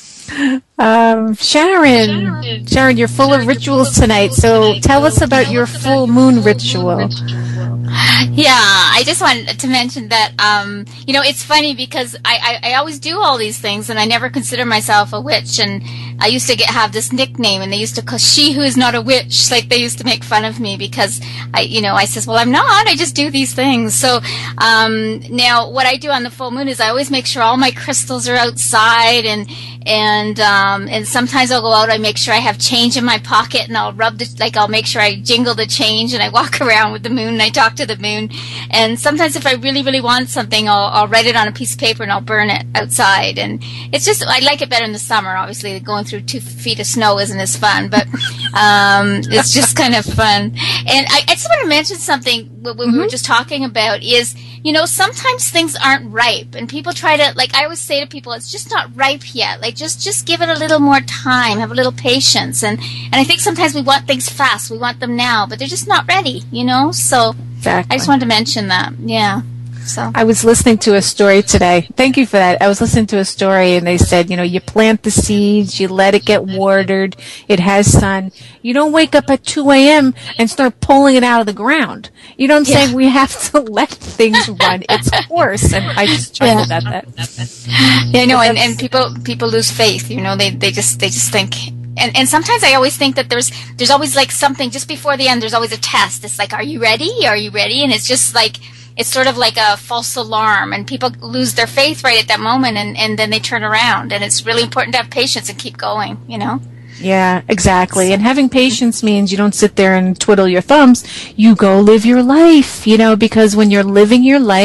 Um, Sharon, Sharon, you're full of rituals tonight. So tell us about your full moon ritual. Yeah, I just wanted to mention that, um, you know, it's funny because I, I, I always do all these things and I never consider myself a witch. And I used to get, have this nickname, and they used to call she who is not a witch. Like they used to make fun of me because I, you know, I says, well, I'm not, I just do these things. So, um, now what I do on the full moon is I always make sure all my crystals are outside, and, and, um, and sometimes I'll go out, I make sure I have change in my pocket, and I'll rub the, like I'll make sure I jingle the change, and I walk around with the moon and I talk to the moon. And sometimes if I really, really want something, I'll, I'll write it on a piece of paper and I'll burn it outside. And it's just, I like it better in the summer. Obviously, going through two feet of snow isn't as fun, but um, it's just kind of fun. And I, I just want to mention something what we Mm-hmm. were just talking about is, you know, sometimes things aren't ripe, and people try to, like I always say to people, it's just not ripe yet. Like just, just give it a little more time, have a little patience. And, and I think sometimes we want things fast. We want them now, but they're just not ready, you know? So Exactly. I just wanted to mention that. Yeah. So I was listening to a story today. Thank you for that. I was listening to a story, and they said, you know, you plant the seeds, you let it get watered, it has sun. You don't wake up at two a.m. and start pulling it out of the ground. You know what I'm Yeah. saying? We have to let things run its course. And I just chuckled at that. yeah, no, and, and people people lose faith. You know, they they just they just think. And and sometimes I always think that there's there's always like something just before the end. There's always a test. It's like, are you ready? Are you ready? And it's just like, it's sort of like a false alarm, and people lose their faith right at that moment, and, and then they turn around. And it's really important to have patience and keep going, you know? Yeah, exactly. And having patience means you don't sit there and twiddle your thumbs. You go live your life, you know, because when you're living your life,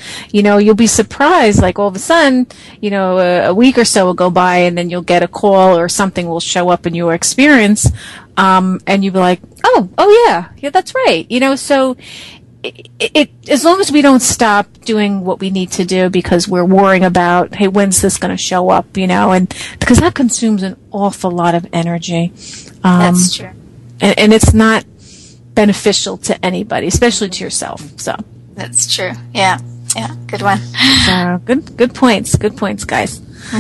you know, you'll be surprised, like all of a sudden, you know, a, a week or so will go by and then you'll get a call or something will show up in your experience. Um, and you'll be like, oh, oh yeah, yeah, that's right. You know, so it, it, as long as we don't stop doing what we need to do because we're worrying about, hey, when's this going to show up, you know, and because that consumes an awful lot of energy. Um, That's true. And, and it's not beneficial to anybody, especially to yourself. So That's true. Yeah. Yeah. Good one. so good, good points. Good points, guys.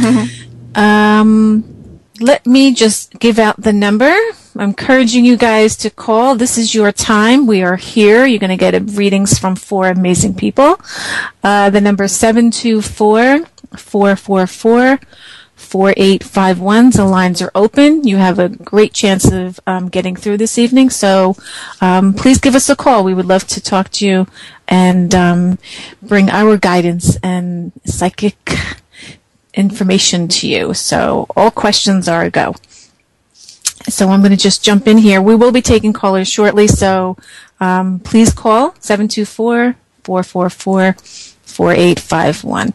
um, let me just give out the number. I'm encouraging you guys to call. This is your time. We are here. You're going to get readings from four amazing people. Uh, the number is seven two four, four four four, four eight five one. The lines are open. You have a great chance of um, getting through this evening. So um, please give us a call. We would love to talk to you and um, bring our guidance and psychic information to you. So all questions are a go. So I'm going to just jump in here. We will be taking callers shortly, so um, please call seven two four, four four four, four eight five one.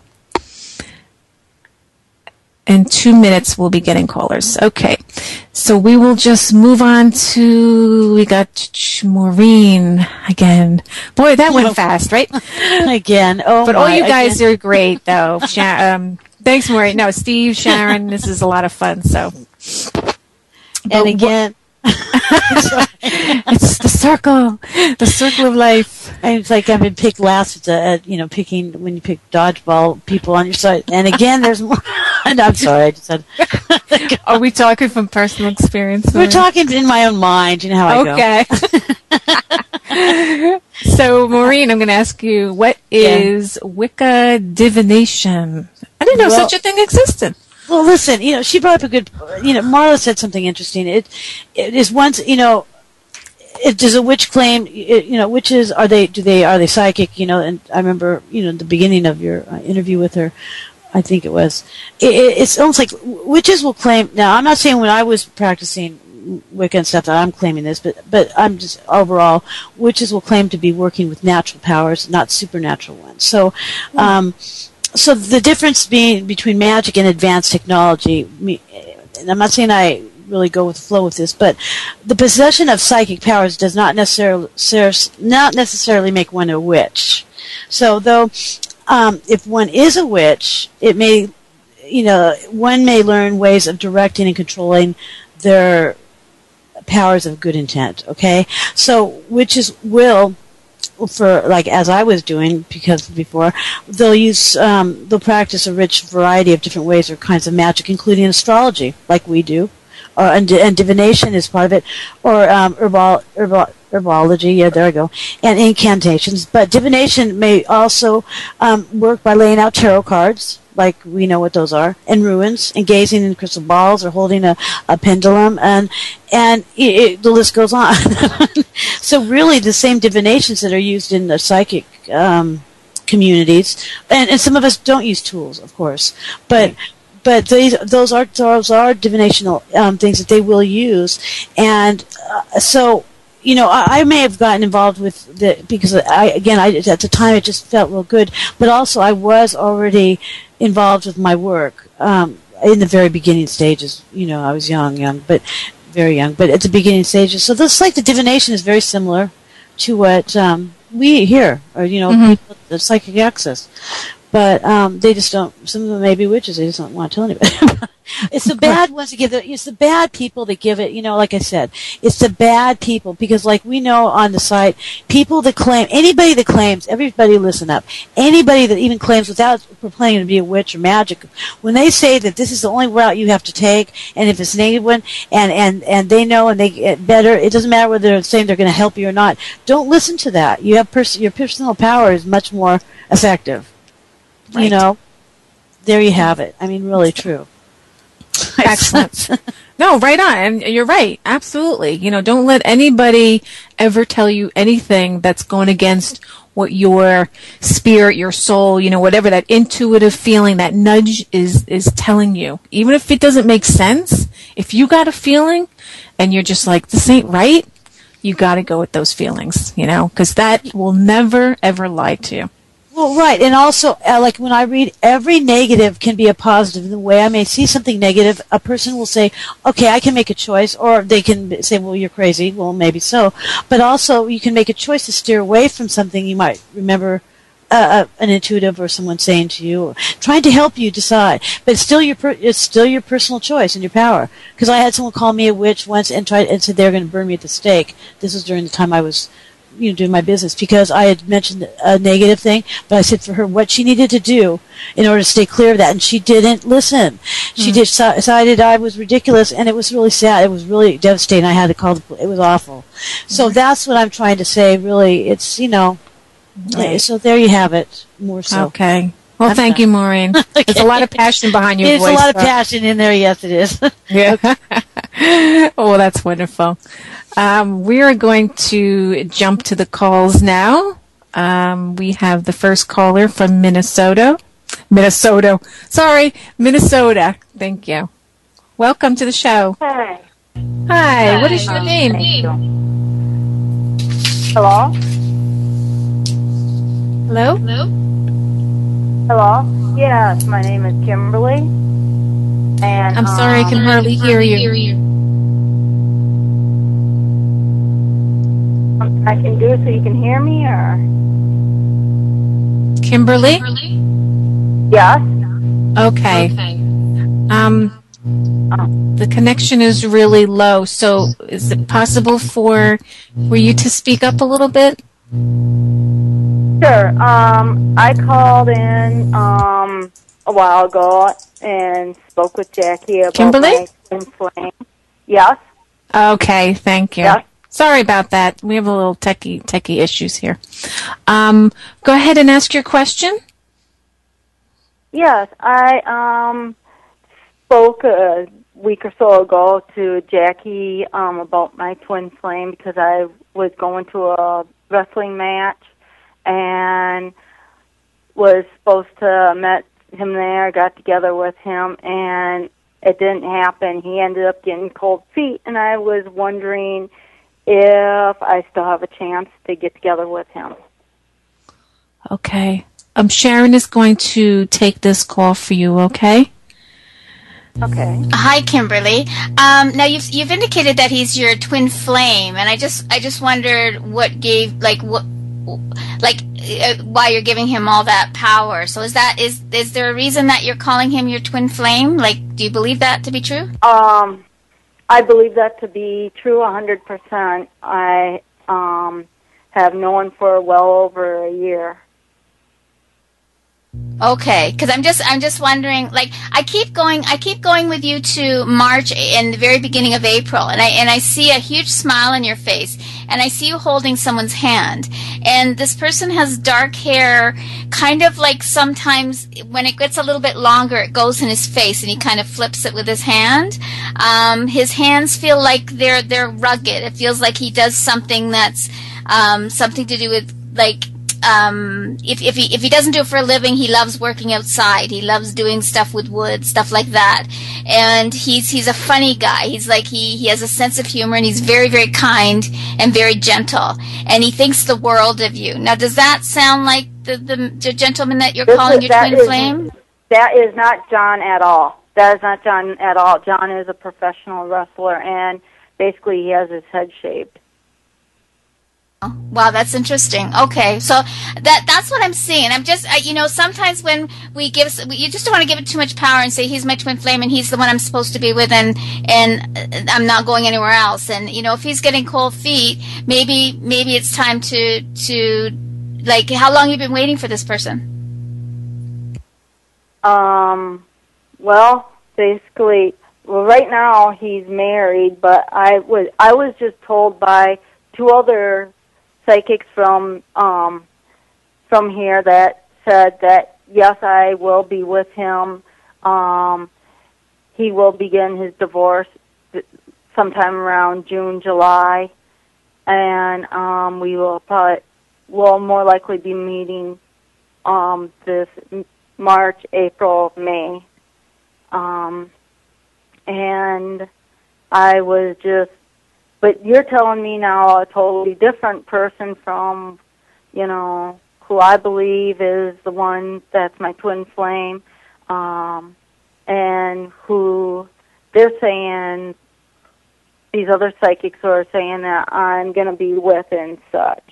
In two minutes, we'll be getting callers. Okay, so we will just move on to, we got Maureen again. Boy, that went fast, right? Again. Oh, But all my, you guys again. are great, though. Sha- um, thanks, Maureen. No, Steve, Sharon, this is a lot of fun, so. And again, It's the circle, the circle of life. it's like I've been picked last at, the, at you know, picking when you pick dodgeball people on your side. And again, there's more. And I'm sorry, I just said. Are we talking from personal experience? We're talking in my own mind. You know how I Okay. So, Maureen, I'm going to ask you, what is yeah. Wicca divination? I didn't know well, such a thing existed. Well, listen, you know, she brought up a good, you know, Marla said something interesting. It, it is once, you know, it, does a witch claim, it, you know, witches, are they, do they, are they psychic, you know, and I remember, you know, the beginning of your uh, interview with her, I think it was, it, it, it's almost like witches will claim, now I'm not saying when I was practicing Wicca and stuff that I'm claiming this, but, but I'm just, overall, witches will claim to be working with natural powers, not supernatural ones. So, um, So the difference being between magic and advanced technology, and I'm not saying I really go with the flow with this, but the possession of psychic powers does not necessarily not necessarily make one a witch. So though, um, if one is a witch, it may, you know, one may learn ways of directing and controlling their powers of good intent. Okay, so witches will. For like as I was doing because before they'll use um, they'll practice a rich variety of different ways or kinds of magic, including astrology, like we do, or and, and divination is part of it, or um, herbal, herbal herbology. Yeah, there I go, and incantations. But divination may also um, work by laying out tarot cards, like we know what those are, and runes, and gazing in crystal balls, or holding a, a pendulum, and and it, it, the list goes on. So really, the same divinations that are used in the psychic um, communities, and, and some of us don't use tools, of course, but. Right. But these, those are those are divinational um, things that they will use, and uh, so you know I, I may have gotten involved with the because I again I at the time it just felt real good, but also I was already involved with my work um, in the very beginning stages. You know I was young, young, but very young, but at the beginning stages. So this like the divination is very similar to what um, we hear, or you know, mm-hmm. people, the psychic access. But um, they just don't. Some of them may be witches. They just don't want to tell anybody. It's the bad ones that give it. It's the bad people that give it. You know, like I said, it's the bad people because, like we know on the site, people that claim anybody that claims. Everybody, listen up. Anybody that even claims without proclaiming to be a witch or magic, when they say that this is the only route you have to take, and if it's a negative one, and and and they know and they get better, it doesn't matter whether they're saying they're going to help you or not. Don't listen to that. You have pers- your personal power is much more effective. Right. You know, there you have it. I mean, really true. Excellent. No, right on. And you're right. Absolutely. You know, don't let anybody ever tell you anything that's going against what your spirit, your soul, you know, whatever that intuitive feeling, that nudge is, is telling you. Even if it doesn't make sense, if you got a feeling and you're just like, this ain't right, you got to go with those feelings, you know, because that will never, ever lie to you. Well, right, and also, uh, like when I read, every negative can be a positive. In the way I may see something negative, a person will say, okay, I can make a choice, or they can say, well, you're crazy. Well, maybe so. But also, you can make a choice to steer away from something you might remember uh, an intuitive or someone saying to you, or trying to help you decide. But it's still your per- it's still your personal choice and your power. Because I had someone call me a witch once and tried and said they were going to burn me at the stake. This was during the time I was, you know, doing my business, because I had mentioned a negative thing, but I said for her what she needed to do in order to stay clear of that, and she didn't listen. She mm. decided I was ridiculous, and it was really sad. It was really devastating. I had to call the police. It was awful. So mm. that's what I'm trying to say. Really, it's, you know, right. So there you have it. More so. Okay. Well, I'm thank done. you, Maureen. Okay. There's a lot of passion behind your There's voice. There's a lot so. of passion in there. Yes, it is. Yeah. Oh, that's wonderful. Um, we are going to jump to the calls now. Um, we have the first caller from Minnesota. Minnesota. Sorry, Minnesota. Thank you. Welcome to the show. Hi. Hi. Hi. What is your name? Hello? Hello? Hello? Hello? Yes, my name is Kimberly. And I'm sorry, um, I can hardly hear you. Hear you. I can do it so you can hear me, or? Kimberly? Kimberly? Yes. Okay. Okay. Um, the connection is really low, so is it possible for for you to speak up a little bit? Sure. Um, I called in um a while ago and spoke with Jackie about Kimberly? my twin flame. Yes. Okay, thank you. Yes. Sorry about that. We have a little techie techie issues here. Um, go ahead and ask your question. Yes, I um spoke a week or so ago to Jackie um about my twin flame, because I was going to a wrestling match and was supposed to met him there, got together with him, and it didn't happen. He ended up getting cold feet, and I was wondering if I still have a chance to get together with him. Okay. Um, Sharon is going to take this call for you, okay? Okay. Hi, Kimberly. Um, now you've you've indicated that he's your twin flame, and I just I just wondered what gave like what like uh, why you're giving him all that power. So is that is is there a reason that you're calling him your twin flame? Like, do you believe that to be true? Um. I believe that to be true one hundred percent. I um, have known for well over a year. Okay, because I'm just I'm just wondering. Like, I keep going I keep going with you to March and the very beginning of April, and I and I see a huge smile on your face, and I see you holding someone's hand, and this person has dark hair, kind of like sometimes when it gets a little bit longer, it goes in his face, and he kind of flips it with his hand. Um, his hands feel like they're they're rugged. It feels like he does something that's um, something to do with like. Um, if, if he if he doesn't do it for a living, he loves working outside. He loves doing stuff with wood, stuff like that. And he's he's a funny guy. He's like he, he has a sense of humor, and he's very very kind and very gentle. And he thinks the world of you. Now, does that sound like the the, the gentleman that you're this calling is, your twin is, flame? That is not John at all. That is not John at all. John is a professional wrestler, and basically he has his head shaved. Wow, that's interesting. Okay, so that that's what I'm seeing. I'm just, I, you know, sometimes when we give, you just don't want to give it too much power and say he's my twin flame and he's the one I'm supposed to be with, and and I'm not going anywhere else. And you know, if he's getting cold feet, maybe maybe it's time to to like, how long have you been waiting for this person? Um, well, basically, well, right now he's married, but I was I was just told by two other psychics from um, from here that said that yes, I will be with him. Um, he will begin his divorce sometime around June, July, and um, we will probably will more likely be meeting um, this March, April, May, um, and I was just. But you're telling me now a totally different person from, you know, who I believe is the one that's my twin flame, um, and who they're saying, these other psychics are saying that I'm going to be with and such.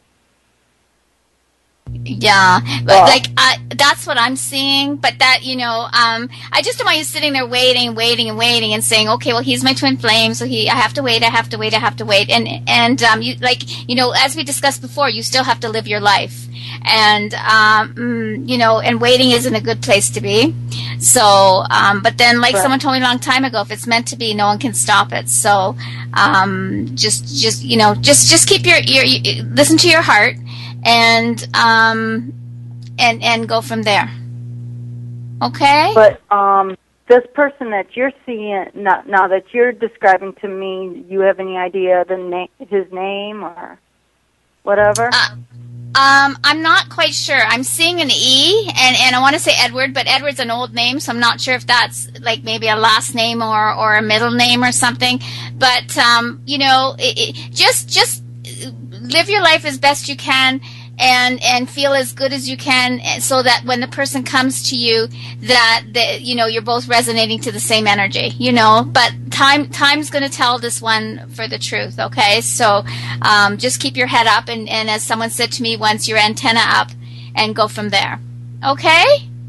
Yeah, but like uh, that's what I'm seeing. But that, you know, um, I just don't want you sitting there waiting, waiting, and waiting, and saying, okay, well, he's my twin flame, so he, I have to wait, I have to wait, I have to wait, and and um, you like, you know, as we discussed before, you still have to live your life, and um, you know, and waiting isn't a good place to be. So, um, but then, like right. someone told me a long time ago, if it's meant to be, no one can stop it. So, um, just, just you know, just just keep your ear, you, listen to your heart. And um, and and go from there. Okay. But um, this person that you're seeing now, now that you're describing to me, you have any idea the name, his name, or whatever? Uh, um, I'm not quite sure. I'm seeing an E, and, and I want to say Edward, but Edward's an old name, so I'm not sure if that's like maybe a last name or, or a middle name or something. But um, you know, it, it, just just. live your life as best you can, and and feel as good as you can, so that when the person comes to you, that that you know you're both resonating to the same energy. You know, but time time's going to tell this one for the truth. Okay, so um, just keep your head up, and, and as someone said to me once, your antenna up, and go from there. Okay.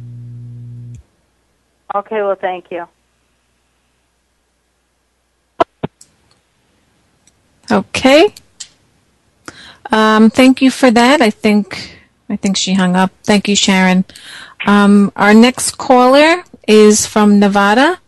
Okay. Well, thank you. Okay. Um, thank you for that. I think I think she hung up. Thank you, Sharon. Um, our next caller is from Nevada.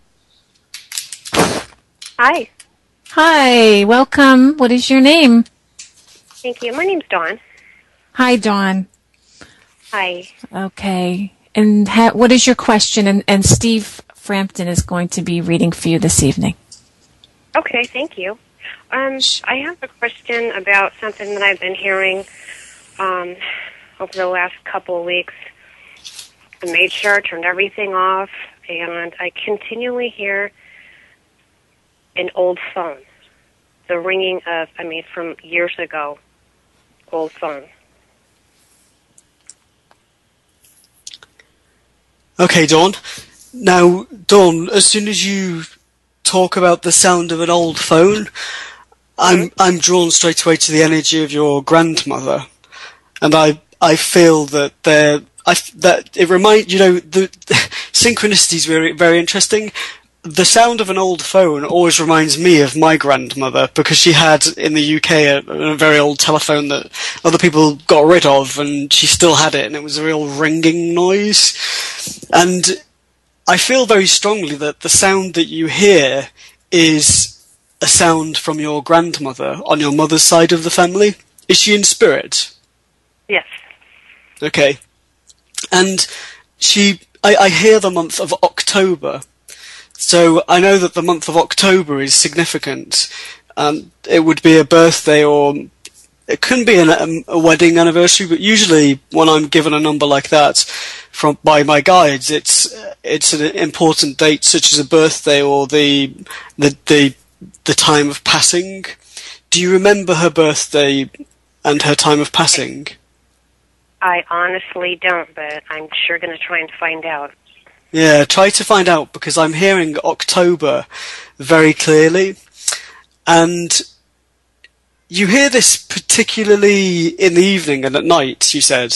Hi. Hi. Welcome. What is your name? Thank you. My name's Dawn. Hi, Dawn. Hi. Okay. And ha- what is your question? And, and Steve Frampton is going to be reading for you this evening. Okay. Thank you. Um, I have a question about something that I've been hearing um, over the last couple of weeks. I made sure I turned everything off, and I continually hear an old phone. The ringing of, I mean, from years ago, old phone. Okay, Dawn. Now, Dawn, as soon as you talk about the sound of an old phone, I'm I'm drawn straight away to the energy of your grandmother, and I I feel that there I that it reminds you know the, the synchronicity is very very interesting. The sound of an old phone always reminds me of my grandmother, because she had in the U K a, a very old telephone that other people got rid of, and she still had it, and it was a real ringing noise. And I feel very strongly that the sound that you hear is a sound from your grandmother on your mother's side of the family. Is she in spirit? Yes. Okay. And she, I, I hear the month of October. So I know that the month of October is significant. Um, it would be a birthday, or it couldn't be an, a, a wedding anniversary, but usually when I'm given a number like that from by my guides, it's it's an important date, such as a birthday or the the the the time of passing. Do you remember her birthday and her time of passing? I honestly don't, but I'm sure going to try and find out. Yeah, try to find out, because I'm hearing October very clearly. And you hear this particularly in the evening and at night, you said.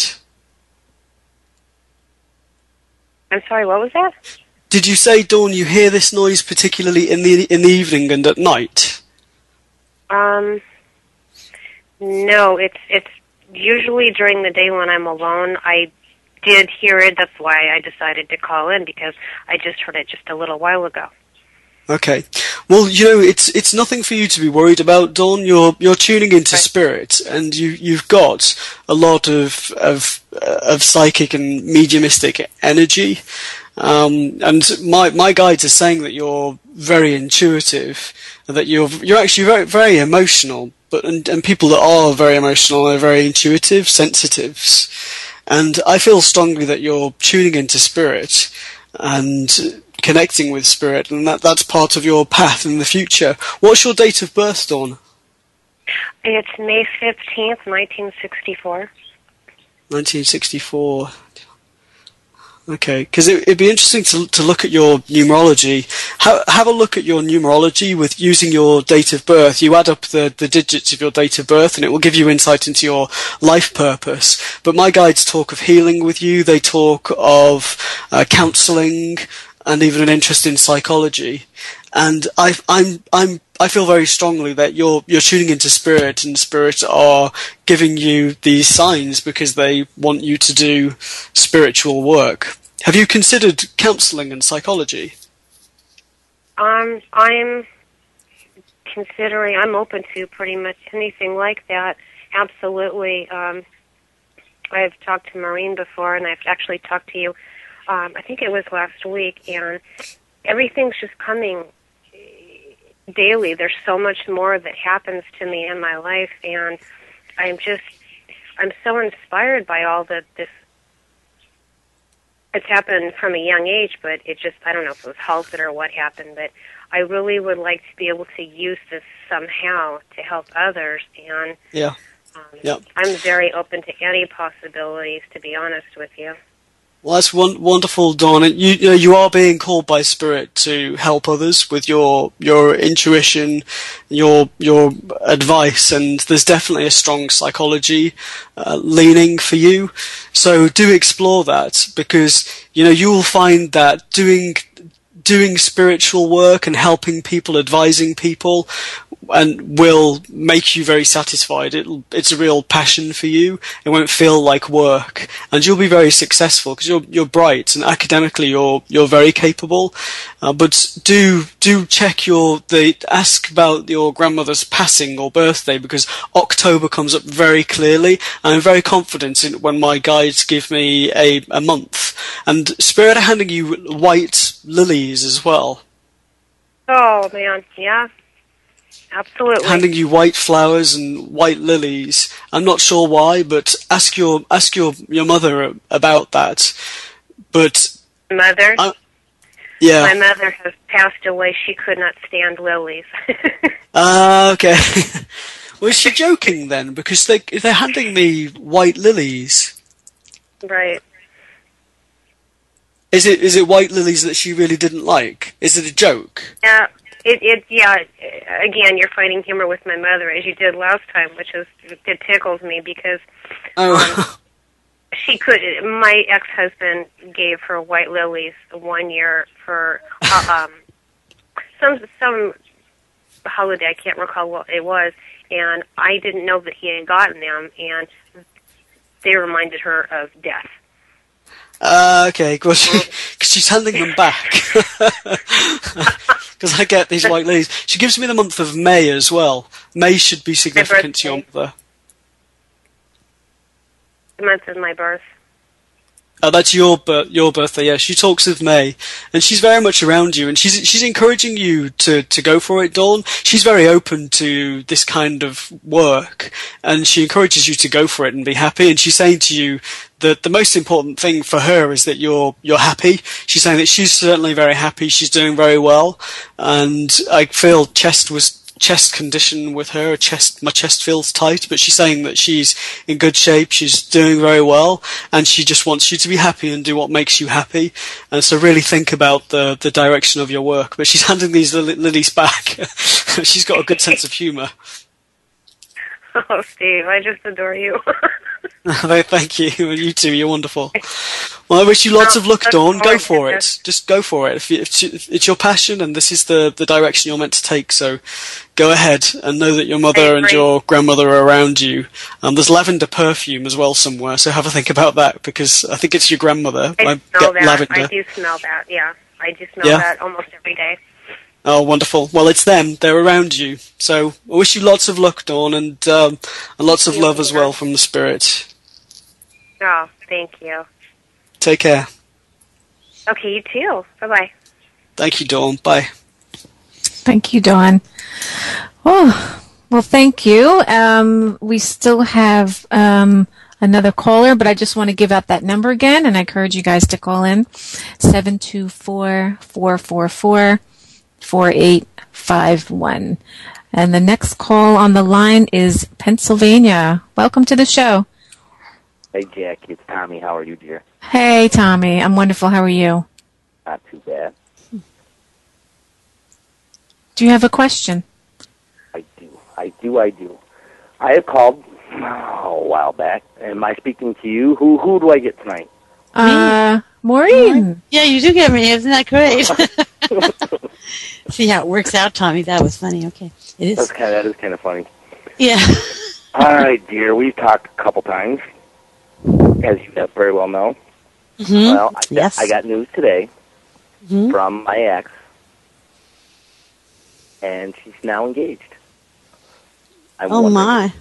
I'm sorry, what was that? Did you say, Dawn, you hear this noise particularly in the in the evening and at night? Um, no, it's it's usually during the day when I'm alone. I did hear it. That's why I decided to call in, because I just heard it just a little while ago. Okay. Well, you know, it's it's nothing for you to be worried about, Dawn. You're you're tuning into right. spirit, and you you've got a lot of of uh, of psychic and mediumistic energy. Um, and my my guides are saying that you're very intuitive, and that you're you're actually very very emotional. But and, and people that are very emotional are very intuitive, sensitives. And I feel strongly that you're tuning into spirit and connecting with spirit, and that that's part of your path in the future. What's your date of birth, Dawn? It's May fifteenth, nineteen sixty-four. nineteen sixty-four. Okay, because it, it'd be interesting to to look at your numerology. Ha, have a look at your numerology with using your date of birth. You add up the, the digits of your date of birth, and it will give you insight into your life purpose. But my guides talk of healing with you. They talk of uh, counselling, and even an interest in psychology. And I, I'm, I'm, I feel very strongly that you're, you're tuning into spirit, and spirit are giving you these signs because they want you to do spiritual work. Have you considered counselling and psychology? Um, I'm considering, I'm open to pretty much anything like that. Absolutely. Um, I've talked to Maureen before, and I've actually talked to you, um, I think it was last week, and everything's just coming daily. There's so much more that happens to me in my life, and I'm just, I'm so inspired by all that this, it's happened from a young age, but it just, I don't know if it was halted or what happened, but I really would like to be able to use this somehow to help others, and yeah. um, yeah. I'm very open to any possibilities, to be honest with you. Well, that's one, wonderful, Dawn. You, you know, you are being called by Spirit to help others with your your intuition, your your advice, and there's definitely a strong psychology uh, leaning for you. So do explore that, because you know you will find that doing doing spiritual work and helping people, advising people, and will make you very satisfied. It'll, it's a real passion for you. It won't feel like work, and you'll be very successful because you're you're bright and academically you're you're very capable. Uh, but do do check your the ask about your grandmother's passing or birthday, because October comes up very clearly. And I'm very confident in when my guides give me a a month, and Spirit are handing you white lilies as well. Oh man, yeah. Absolutely. Handing you white flowers and white lilies. I'm not sure why, but ask your ask your your mother about that. But mother, I, yeah, my mother has passed away. She could not stand lilies. Ah, uh, okay. Well, is she joking then? Because they they're handing me white lilies. Right. Is it is it white lilies that she really didn't like? Is it a joke? Yeah. It, it, yeah, again, you're finding humor with my mother, as you did last time, which is, it tickles me because oh. um, she could, my ex-husband gave her white lilies one year for uh, um, some, some holiday, I can't recall what it was, and I didn't know that he had gotten them, and they reminded her of death. Uh, okay, because she's handing them back. Because I get these white lilies. She gives me the month of May as well. May should be significant to your mother. The month of my birth. Oh, that's your bir- your birthday, yeah. She talks of May, and she's very much around you, and she's she's encouraging you to, to go for it, Dawn. She's very open to this kind of work, and she encourages you to go for it and be happy, and she's saying to you that the most important thing for her is that you're you're happy. She's saying that she's certainly very happy, she's doing very well, and I feel chest was chest condition with her, chest, my chest feels tight, but she's saying that she's in good shape, she's doing very well, and she just wants you to be happy and do what makes you happy. And so really think about the, the direction of your work. But she's handing these li- lilies back. She's got a good sense of humour. Oh, Steve, I just adore you. Thank you, and you too, you're wonderful. Well, I wish you lots of luck, Dawn. Go for it. Just go for it. If, you, if it's your passion and this is the, the direction you're meant to take, so go ahead and know that your mother and your grandmother are around you. Um, there's lavender perfume as well somewhere, so have a think about that, because I think it's your grandmother. I, I smell get that. lavender. I do smell that, yeah. I do smell Yeah? that almost every day. Oh, wonderful. Well, it's them. They're around you. So I wish you lots of luck, Dawn, and, um, and lots of love as well from the Spirit. Oh, thank you. Take care. Okay, you too. Bye-bye. Thank you, Dawn. Bye. Thank you, Dawn. Oh, well, thank you. Um, we still have um, another caller, but I just want to give out that number again, and I encourage you guys to call in, seven two four, four four four, four eight five one. And the next call on the line is Pennsylvania. Welcome to the show. Hey, Jackie, it's Tommy. How are you, dear? Hey, Tommy. I'm wonderful. How are you? Not too bad. Do you have a question? I do. I do. I do. I have called oh, a while back. Am I speaking to you? Who Who do I get tonight? Uh, Maureen. Yeah, you do get me. Isn't that great? See how it works out, Tommy. That was funny. Okay. It is. That's kind of, that is kind of funny. Yeah. All right, dear. We've talked a couple times, as you very well know. Mm-hmm. Well, I, yes. I got news today mm-hmm. from my ex, and she's now engaged. I'm oh, my.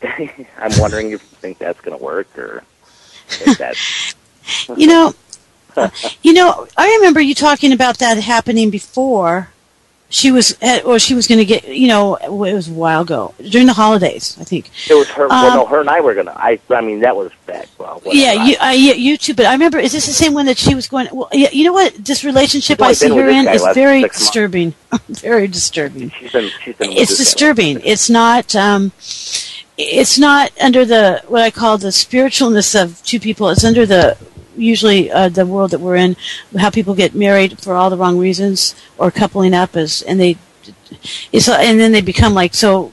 I'm wondering if you think that's going to work, or if that's... You know, you know, I remember you talking about that happening before. She was, at, or she was going to get, you know, it was a while ago during the holidays, I think. It was her. Um, well, no, her and I were gonna. I, I mean, that was back. Well, yeah, you, I, yeah, you too. But I remember, is this the same one that she was going? Well, yeah, you know what? This relationship I see her in is very disturbing. very disturbing. She's been. She's been. With It's disturbing. It's not. Um, it's not under the what I call the spiritualness of two people. It's under the usually uh, the world that we're in, how people get married for all the wrong reasons or coupling up as, and they, it's, and then they become like so,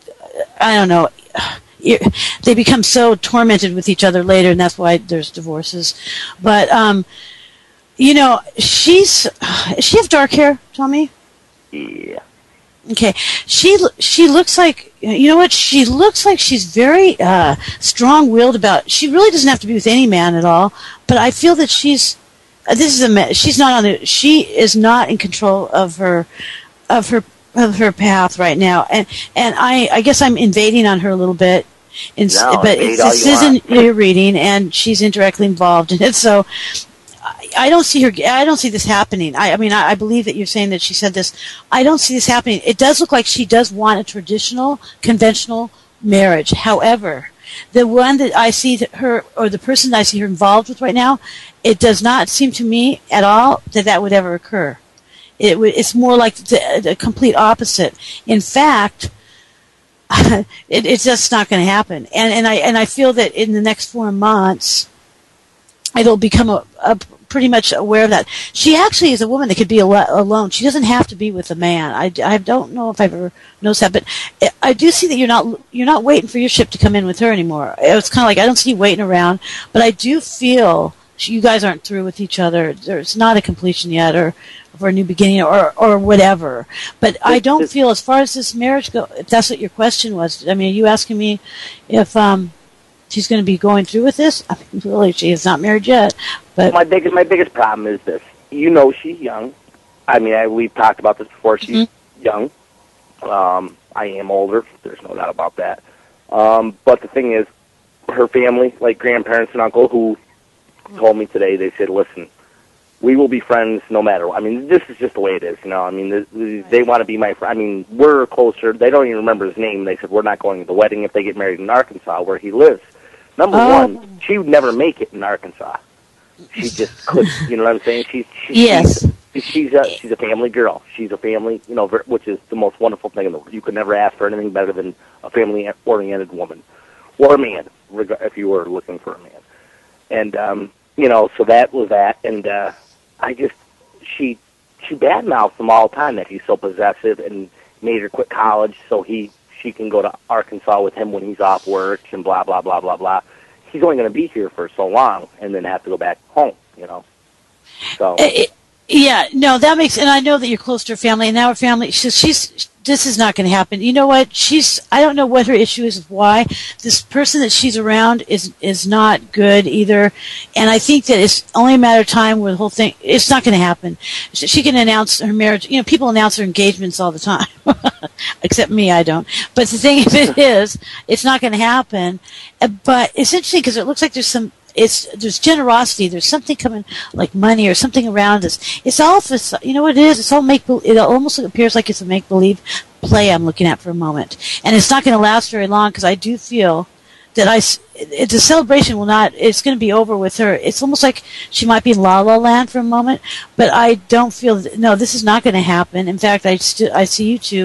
I don't know, they become so tormented with each other later, and that's why there's divorces. But um, you know, she's, does she have dark hair, Tommy? Yeah. Okay, she she looks like, you know what? She looks like she's very uh, strong-willed about. She really doesn't have to be with any man at all. But I feel that she's uh, this is a she's not on the she is not in control of her of her of her path right now. And and I I guess I'm invading on her a little bit. In, no, but it's, this you isn't your reading, and she's indirectly involved in it. So. I don't see her. I don't see this happening. I, I mean, I, I believe that you're saying that she said this. I don't see this happening. It does look like she does want a traditional, conventional marriage. However, the one that I see that her, or the person that I see her involved with right now, it does not seem to me at all that that would ever occur. It would. It's more like the, the complete opposite. In fact, it, it's just not going to happen. And and I and I feel that in the next four months, it'll become a, a pretty much aware of that. She actually is a woman that could be al- alone. She doesn't have to be with a man. I, I don't know if I've ever noticed that, but I do see that you're not you're not waiting for your ship to come in with her anymore. It's kind of like I don't see you waiting around, but I do feel you guys aren't through with each other. There's not a completion yet, or for a new beginning, or or whatever. But I don't feel, as far as this marriage go, if that's what your question was. I mean, are you asking me if um. she's going to be going through with this? I mean, really, she is not married yet. But my biggest my biggest problem is this. You know, she's young. I mean, I, we've talked about this before. She's mm-hmm. young. Um, I am older. There's no doubt about that. Um, but the thing is, her family, like grandparents and uncle, who told me today, they said, "Listen, we will be friends no matter what." I mean, this is just the way it is. You know, I mean, they, they want to be my friend. I mean, we're closer. They don't even remember his name. They said, "We're not going to the wedding if they get married in Arkansas, where he lives." Number oh. one, she would never make it in Arkansas. She just couldn't. You know what I'm saying? She's, she's yes. She's, she's a she's a family girl. She's a family, you know, which is the most wonderful thing in the world. You could never ask for anything better than a family-oriented woman or a man, if you were looking for a man. And um, you know, so that was that. And uh, I just she she badmouthed him all the time that he's so possessive and made her quit college so he. She can go to Arkansas with him when he's off work and blah, blah, blah, blah, blah. He's only going to be here for so long and then have to go back home, you know. So. Uh, yeah, no, that makes, and I know that you're close to her family, and now her family, she's, she's this is not going to happen. You know what? She's, I don't know what her issue is, why. This person that she's around is is not good either. And I think that it's only a matter of time where the whole thing, it's not going to happen. She can announce her marriage. You know, people announce their engagements all the time. Except me, I don't. But the thing of it is, it's not going to happen. But it's interesting because it looks like there's some, It's there's generosity. There's something coming, like money or something around us. It's all, you know what it is? It's all make. It almost appears like it's a make believe play I'm looking at for a moment, and it's not going to last very long because I do feel that I. It, the celebration will not. It's going to be over with her. It's almost like she might be in La La Land for a moment, but I don't feel. That, no, this is not going to happen. In fact, I st- I see you two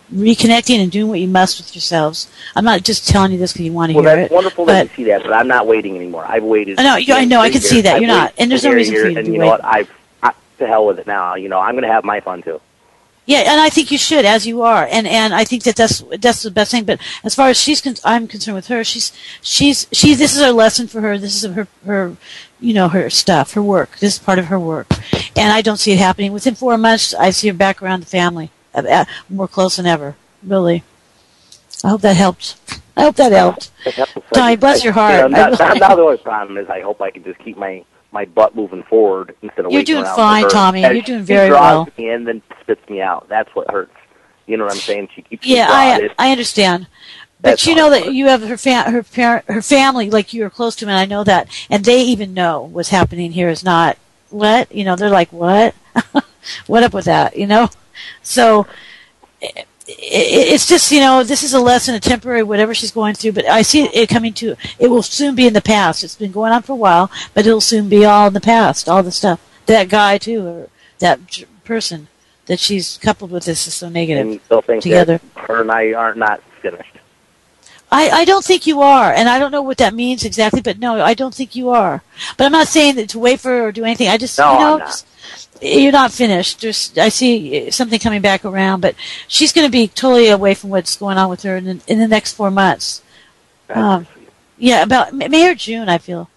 reconnecting and doing what you must with yourselves. I'm not just telling you this because you want to Well, hear it. that's wonderful but, that you see that, but I'm not waiting anymore. I've waited. I know, you, I know, I can years. see that. I've You're not. waited And there's no year, reason year, for you to And be you know waiting. what? I've, I, to hell with it now. You know, I'm going to have my fun, too. Yeah, and I think you should, as you are, and and I think that that's that's the best thing. But as far as she's con- I'm concerned with her, she's she's she. This is her lesson for her. This is her her, you know, her stuff, her work. This is part of her work, and I don't see it happening within four months. I see her back around the family, uh, uh, more close than ever. Really, I hope that helped. I hope that helped. Tommy, bless your heart. You know, now, now the only problem is I hope I can just keep my. my butt moving forward instead of You're waiting doing around fine, for her. Tommy. And You're doing she very draws well. me and then spits me out. That's what hurts. You know what I'm saying? She keeps Yeah, me I drawn. I understand. But That's you know that you have her fa- her parent her family, like you are close to them, and I know that, and they even know what's happening here is not what you know. They're like, what? What up with that? You know? So it, it, it's just you know this is a lesson, a temporary whatever she's going through. But I see it coming to. It will soon be in the past. It's been going on for a while, but it'll soon be all in the past. All the stuff that guy too, or that j- person that she's coupled with this is so negative. And you still think together. that her and I are not finished. I, I don't think you are, and I don't know what that means exactly, but no, I don't think you are. But I'm not saying that to wait for her or do anything. I just, No, you know, I'm not. just- you're not finished. There's, I see something coming back around, but she's going to be totally away from what's going on with her in the, in the next four months. Um, yeah, about May or June, I feel.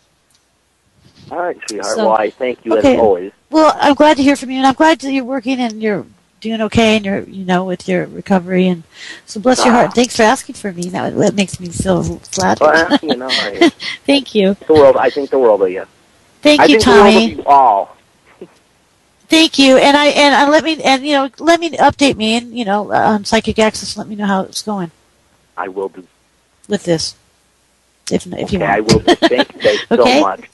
All right, sweetheart. So- well, I thank you okay. as always. Well, I'm glad to hear from you, and I'm glad that you're working and you're doing okay, and you're, you know, with your recovery. And so, bless your heart. Thanks for asking for me. That, that makes me feel flattered. Well, you know, I, Thank you. the world. I think the world of you. Thank I you, think the world Tommy. of you all. Thank you, and I and I let me and you know let me update me and you know on Psychic Access. Let me know how it's going I will do. with this, if if you Okay, want. I will do. Thank you guys Okay. so much.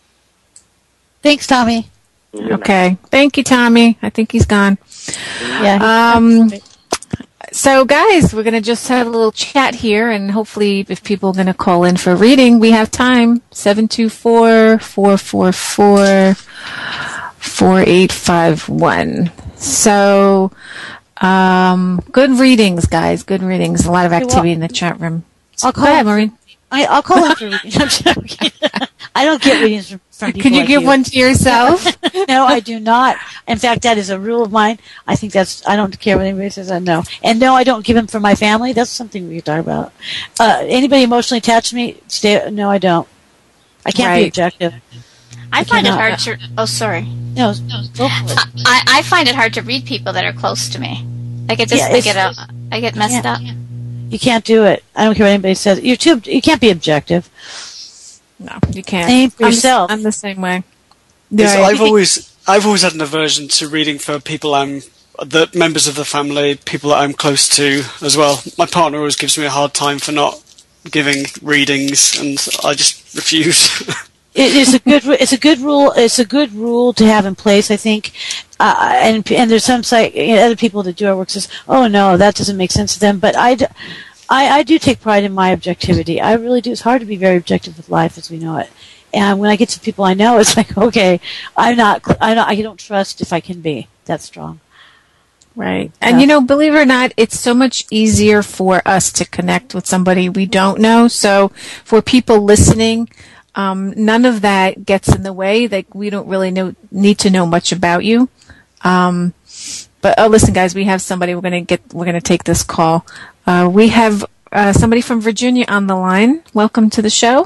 Thanks, Tommy. Okay. Thank you, Tommy. I think he's gone. Yeah. Um, so, guys, we're going to just have a little chat here, and hopefully if people are going to call in for a reading, we have time. seven two four, four four four, four eight five one. So, um, good readings, guys. Good readings. A lot of Okay, well, activity in the chat room. I'll call Go ahead, in- Maureen. I, I'll call in for readings. I'm joking. I don't get readings from, from people Can you like give one to yourself? No, I do not. In fact, that is a rule of mine. I think that's, I don't care what anybody says, I know. And no, I don't give them for my family. That's something we can talk about. Uh, anybody emotionally attached to me, stay, no, I don't. I can't be Right. objective. I find it cannot. hard to. Oh, sorry. No, no, go for it. I, I find it hard to read people that are close to me. Like it just, Yeah, I it's- get a, I get messed Yeah. up. You can't do it. I don't care what anybody says. You're too, you can't be objective. No, you can't. Aim for I'm, yourself. I'm the same way. Yes, Right. I've always I've always had an aversion to reading for people I'm the members of the family, people that I'm close to as well. My partner always gives me a hard time for not giving readings, and I just refuse. It is a good. It's a good rule. It's a good rule to have in place. I think, uh, and and there's some site, you know, other people that do our work says, "Oh no, that doesn't make sense to them." But I, d- I, I do take pride in my objectivity. I really do. It's hard to be very objective with life as we know it. And when I get to people I know, it's like, okay, I'm not. I don't. I don't trust if I can be that strong. Right. And, you know, believe it or not, it's so much easier for us to connect with somebody we don't know. So for people listening, um, none of that gets in the way. Like, we don't really know, need to know much about you. Um, but, oh, listen, guys, we have somebody. We're going to get, we're going to take this call. Uh, we have uh, somebody from Virginia on the line. Welcome to the show.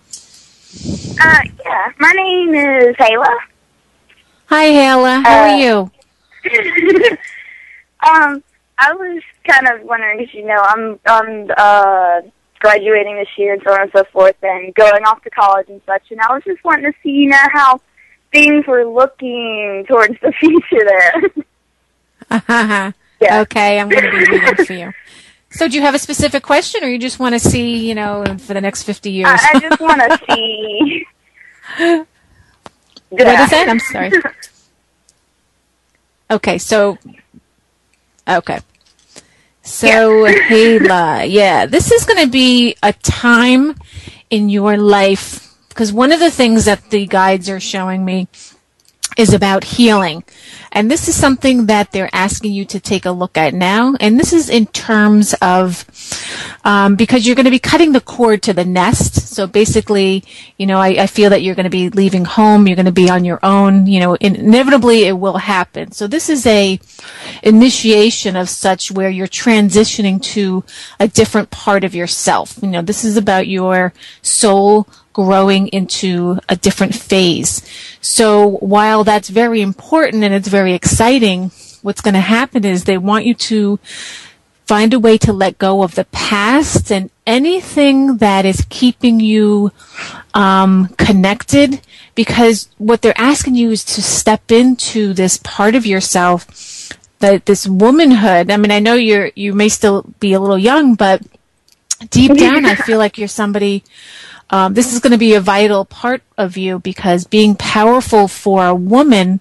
Uh, yeah, my name is Hayla. Hi, Hayla. How Uh, are you? um, I was kind of wondering, because, you know, I'm, I'm, uh, graduating this year and so on and so forth and going off to college and such, and I was just wanting to see, you know, how things were looking towards the future there. Yeah. Okay, I'm going to be reading for you. So do you have a specific question, or you just want to see, you know, for the next fifty years? I, I just want to see. What is that? I'm sorry. Okay, so, okay. So, Hayla, yeah, this is going to be a time in your life, because one of the things that the guides are showing me is about healing. And this is something that they're asking you to take a look at now. And this is in terms of, um, because you're going to be cutting the cord to the nest. So basically, you know, I, I feel that you're going to be leaving home. You're going to be on your own. You know, inevitably it will happen. So this is a initiation of such where you're transitioning to a different part of yourself. You know, this is about your soul growing into a different phase. So while that's very important and it's very exciting, what's going to happen is they want you to find a way to let go of the past and anything that is keeping you um, connected, because what they're asking you is to step into this part of yourself, that this womanhood. I mean, I know you're you may still be a little young, but deep down, I feel like you're somebody. Um, this is going to be a vital part of you, because being powerful for a woman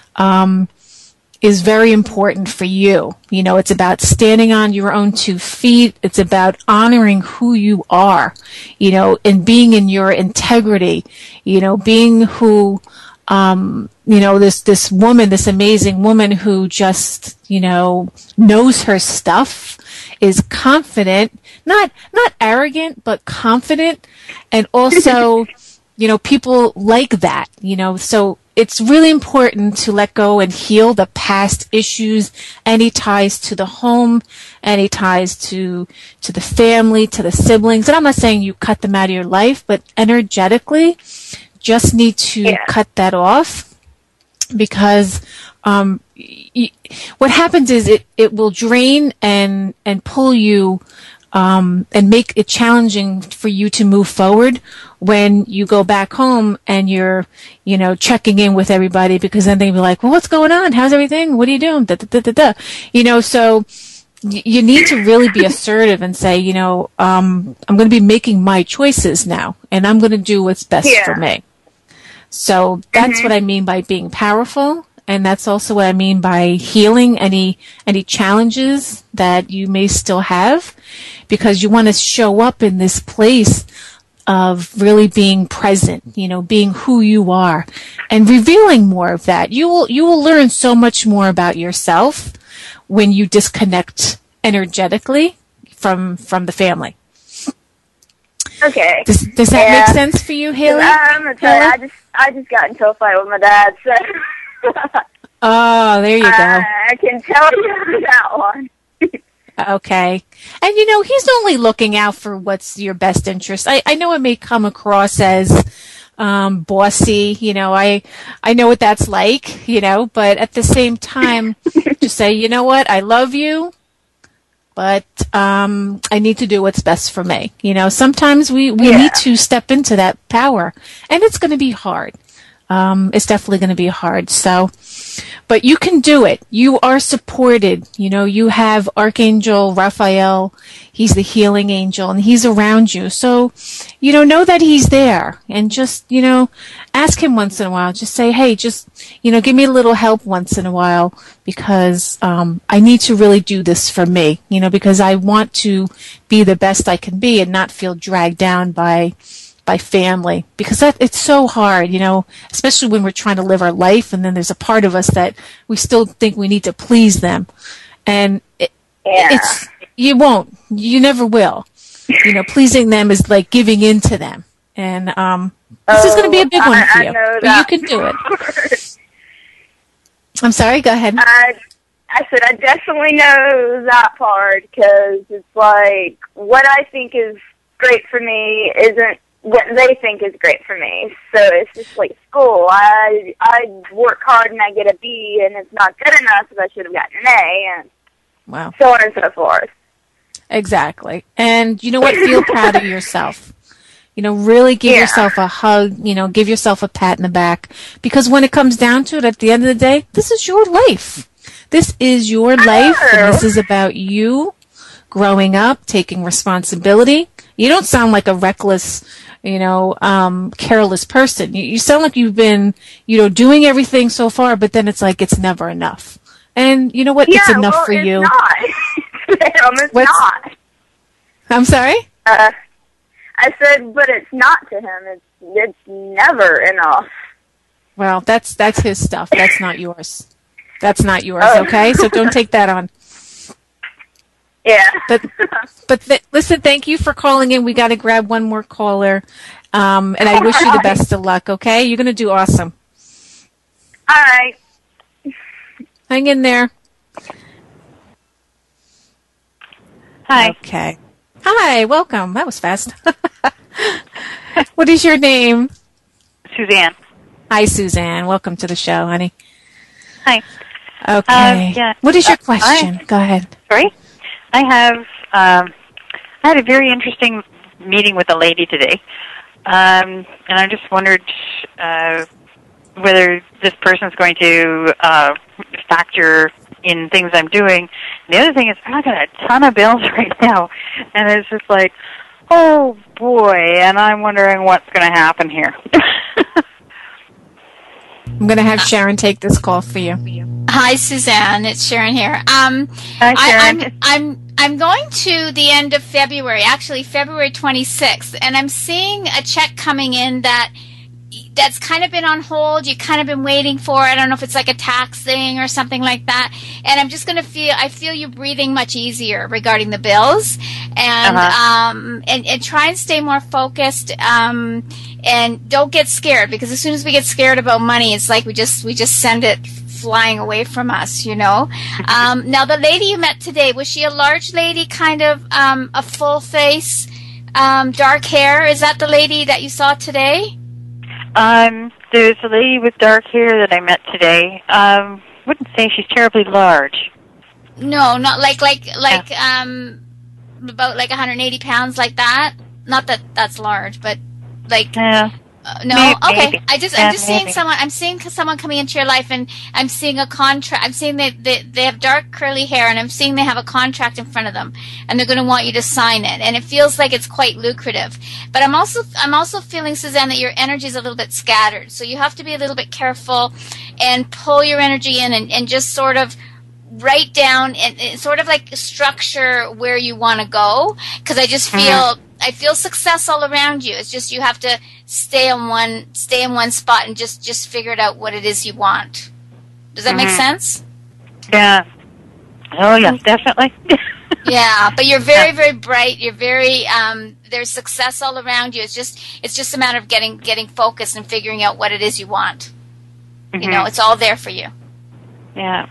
um, is very important for you. You know, it's about standing on your own two feet. It's about honoring who you are, you know, and being in your integrity, you know, being who, um, you know, this, this woman, this amazing woman who just, you know, knows her stuff, is confident, not, not arrogant, but confident. And also, you know, people like that, you know, so it's really important to let go and heal the past issues, any ties to the home, any ties to, to the family, to the siblings. And I'm not saying you cut them out of your life, but energetically, just need to yeah. cut that off, because, um, y- what happens is it, it will drain and, and pull you, um, and make it challenging for you to move forward when you go back home and you're, you know, checking in with everybody, because then they'll be like, well, what's going on? How's everything? What are you doing? Da, da, da, da, da. You know, so y- you need to really be assertive and say, you know, um, I'm going to be making my choices now, and I'm going to do what's best yeah. for me. So that's mm-hmm. what I mean by being powerful. And that's also what I mean by healing any any challenges that you may still have, because you want to show up in this place of really being present, you know, being who you are, and revealing more of that. You will you will learn so much more about yourself when you disconnect energetically from from the family. Okay. Does, does that yeah. make sense for you, Haley? I'm gonna tell you, I just I just got into a fight with my dad, so. Oh, there you go. I, I can tell you that one. Okay. And you know, he's only looking out for what's your best interest. I, I know it may come across as um bossy, you know, I I know what that's like, you know, but at the same time, just say, you know what, I love you, but um I need to do what's best for me. You know, sometimes we, we yeah. need to step into that power, and it's going to be hard. Um, it's definitely going to be hard. So, but you can do it. You are supported. You know, you have Archangel Raphael. He's the healing angel, and he's around you. So, you know, know that he's there, and just, you know, ask him once in a while. Just say, hey, just, you know, give me a little help once in a while, because, um, I need to really do this for me, you know, because I want to be the best I can be and not feel dragged down by, by family, because that it's so hard, you know, especially when we're trying to live our life, and then there's a part of us that we still think we need to please them, and it, yeah. it's you won't, you never will, you know. Pleasing them is like giving in to them, and um, this oh, is going to be a big one I, for you, I but you can do it. I'm sorry. Go ahead. I I said I definitely know that part, because it's like what I think is great for me isn't what they think is great for me. So it's just like school. I I work hard and I get a B, and it's not good enough, so I should have gotten an A, and wow. so on and so forth. Exactly. And you know what? Feel proud of yourself. You know, really give yeah. yourself a hug, you know, give yourself a pat in the back, because when it comes down to it, at the end of the day, this is your life. This is your life, and this is about you growing up, taking responsibility. You don't sound like a reckless, you know, um, careless person. You, you sound like you've been, you know, doing everything so far, but then it's like it's never enough. And you know what? Yeah, it's enough well, for it's you. Not. it's What's, not. I'm sorry? Uh, I said, but it's not to him. It's it's never enough. Well, that's that's his stuff. That's not yours. That's not yours, Oh. okay? So don't take that on. Yeah. But but th- listen, thank you for calling in. We got to grab one more caller. Um, and I wish you the best of luck, okay? You're going to do awesome. All right. Hang in there. Hi. Okay. Hi, welcome. That was fast. What is your name? Suzanne. Hi, Suzanne. Welcome to the show, honey. Hi. Okay. Uh, yeah. What is your Uh, question? I- Go ahead. Sorry? I have, um, I had a very interesting meeting with a lady today. Um, and I just wondered uh, whether this person's going to uh, factor in things I'm doing. And the other thing is, I got a ton of bills right now. And it's just like, oh, boy. And I'm wondering what's going to happen here. I'm going to have Sharon take this call for you. Hi, Suzanne. It's Sharon here. Um, Hi, Sharon. I, I'm, I'm, I'm going to the end of February, actually February twenty-sixth, and I'm seeing a check coming in that that's kind of been on hold. You've kind of been waiting for. I don't know if it's like a tax thing or something like that. And I'm just going to feel, I feel you breathing much easier regarding the bills. And, Uh-huh. um, and, and try and stay more focused. Um, and don't get scared, because as soon as we get scared about money, it's like we just, we just send it flying away from us, you know. Um, now, the lady you met today, was she a large lady, kind of um, a full face, um, dark hair? Is that the lady that you saw today? Um, there's a lady with dark hair that I met today. Um, wouldn't say she's terribly large. No, not like like like um about like one hundred eighty pounds, like that. Not that that's large, but like Yeah. uh, no. Maybe, okay, maybe. I just Yeah, I'm just seeing maybe. someone. I'm seeing someone coming into your life, and I'm seeing a contract. I'm seeing that they, they have dark curly hair, and I'm seeing they have a contract in front of them, and they're going to want you to sign it. And it feels like it's quite lucrative. But I'm also I'm also feeling, Suzanne, that your energy is a little bit scattered. So you have to be a little bit careful and pull your energy in, and, and just sort of write down and, and sort of like structure where you want to go, because I just feel Mhm. I feel success all around you. It's just you have to stay on one stay in one spot and just just figure it out what it is you want. Does that make Mhm. sense? Yeah. Oh, yeah, definitely. Yeah, but you're very very bright. You're very um there's success all around you. It's just it's just a matter of getting getting focused and figuring out what it is you want. You Mhm. know, it's all there for you. Yeah.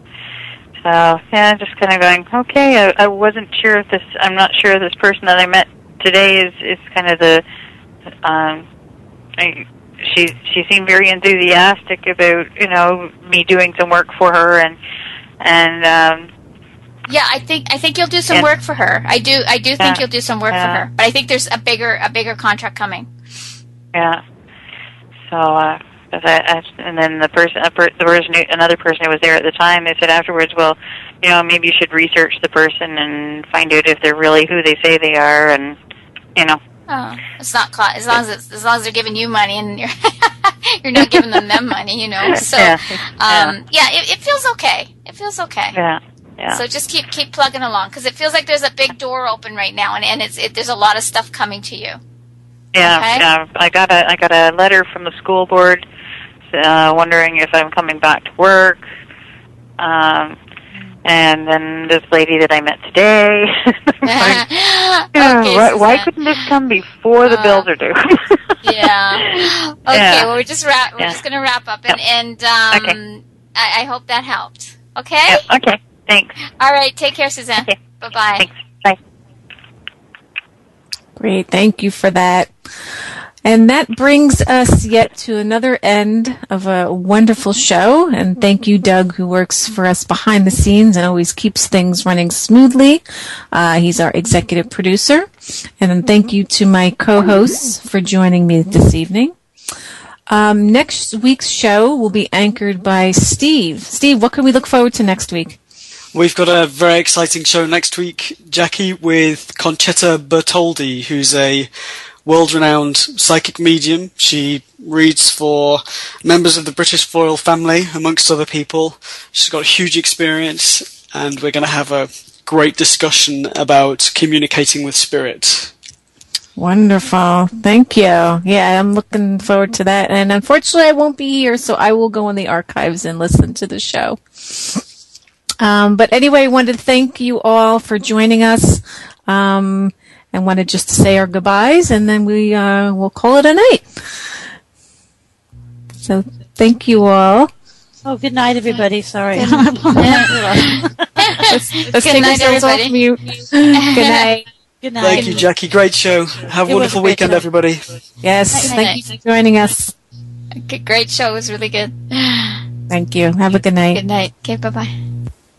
So, yeah, just kind of going, okay, I, I wasn't sure if this, I'm not sure if this person that I met today is, is kind of the, um, I, she, she seemed very enthusiastic about, you know, me doing some work for her, and, and, um, Yeah, I think I think you'll do some Yeah. work for her. I do I do think Yeah. you'll do some work for Yeah. her. But I think there's a bigger a bigger contract coming. yeah. So, uh, 'cause I, I, and then the person, a per, the person, who- another person who was there at the time, they said afterwards, well, you know, maybe you should research the person and find out if they're really who they say they are, and, you know. Oh, it's not co- as long as it's, as long as they're giving you money and you're you're not giving them them money, you know. So, Yeah. um, yeah, it, it feels okay. It feels okay. Yeah. Yeah. So just keep keep plugging along, because it feels like there's a big door open right now, and and it's it, there's a lot of stuff coming to you. Yeah, Okay. yeah. I got a I got a letter from the school board, uh, wondering if I'm coming back to work. Um, and then this lady that I met today. Like, yeah, Okay, why, why Suzanne. couldn't this come before the Uh, bills are due? Yeah. Okay. Yeah. Well, we're just wrap. We're Yeah. just gonna wrap up, and and um, Okay. I, I hope that helped. Okay. Yeah, okay. Thanks. All right. Take care, Suzanne. Okay. Bye bye. Thanks. Bye. Great. Thank you for that. And that brings us yet to another end of a wonderful show. And thank you, Doug, who works for us behind the scenes and always keeps things running smoothly. Uh, he's our executive producer. And then thank you to my co-hosts for joining me this evening. Um, next week's show will be anchored by Steve. Steve, what can we look forward to next week? We've got a very exciting show next week, Jackie, with Conchetta Bertoldi, who's a world-renowned psychic medium. She reads for members of the British royal family, amongst other people. She's got huge experience, and we're going to have a great discussion about communicating with spirit. Wonderful. Thank you. Yeah, I'm looking forward to that. And unfortunately, I won't be here, so I will go in the archives and listen to the show. Um, but anyway, I wanted to thank you all for joining us. Um, and wanted just to say our goodbyes, and then we uh, will call it a night. So thank you all. Oh, good night, everybody. Sorry. let's let's Good take night, ourselves off everybody. mute. Good night. Good night. Thank you, Jackie. Great show. Have a It was wonderful a great weekend, show. everybody. Yes, Night, thank night. you for joining us. Okay, great show. It was really good. Thank you. Have a good night. Good night. Okay, bye-bye.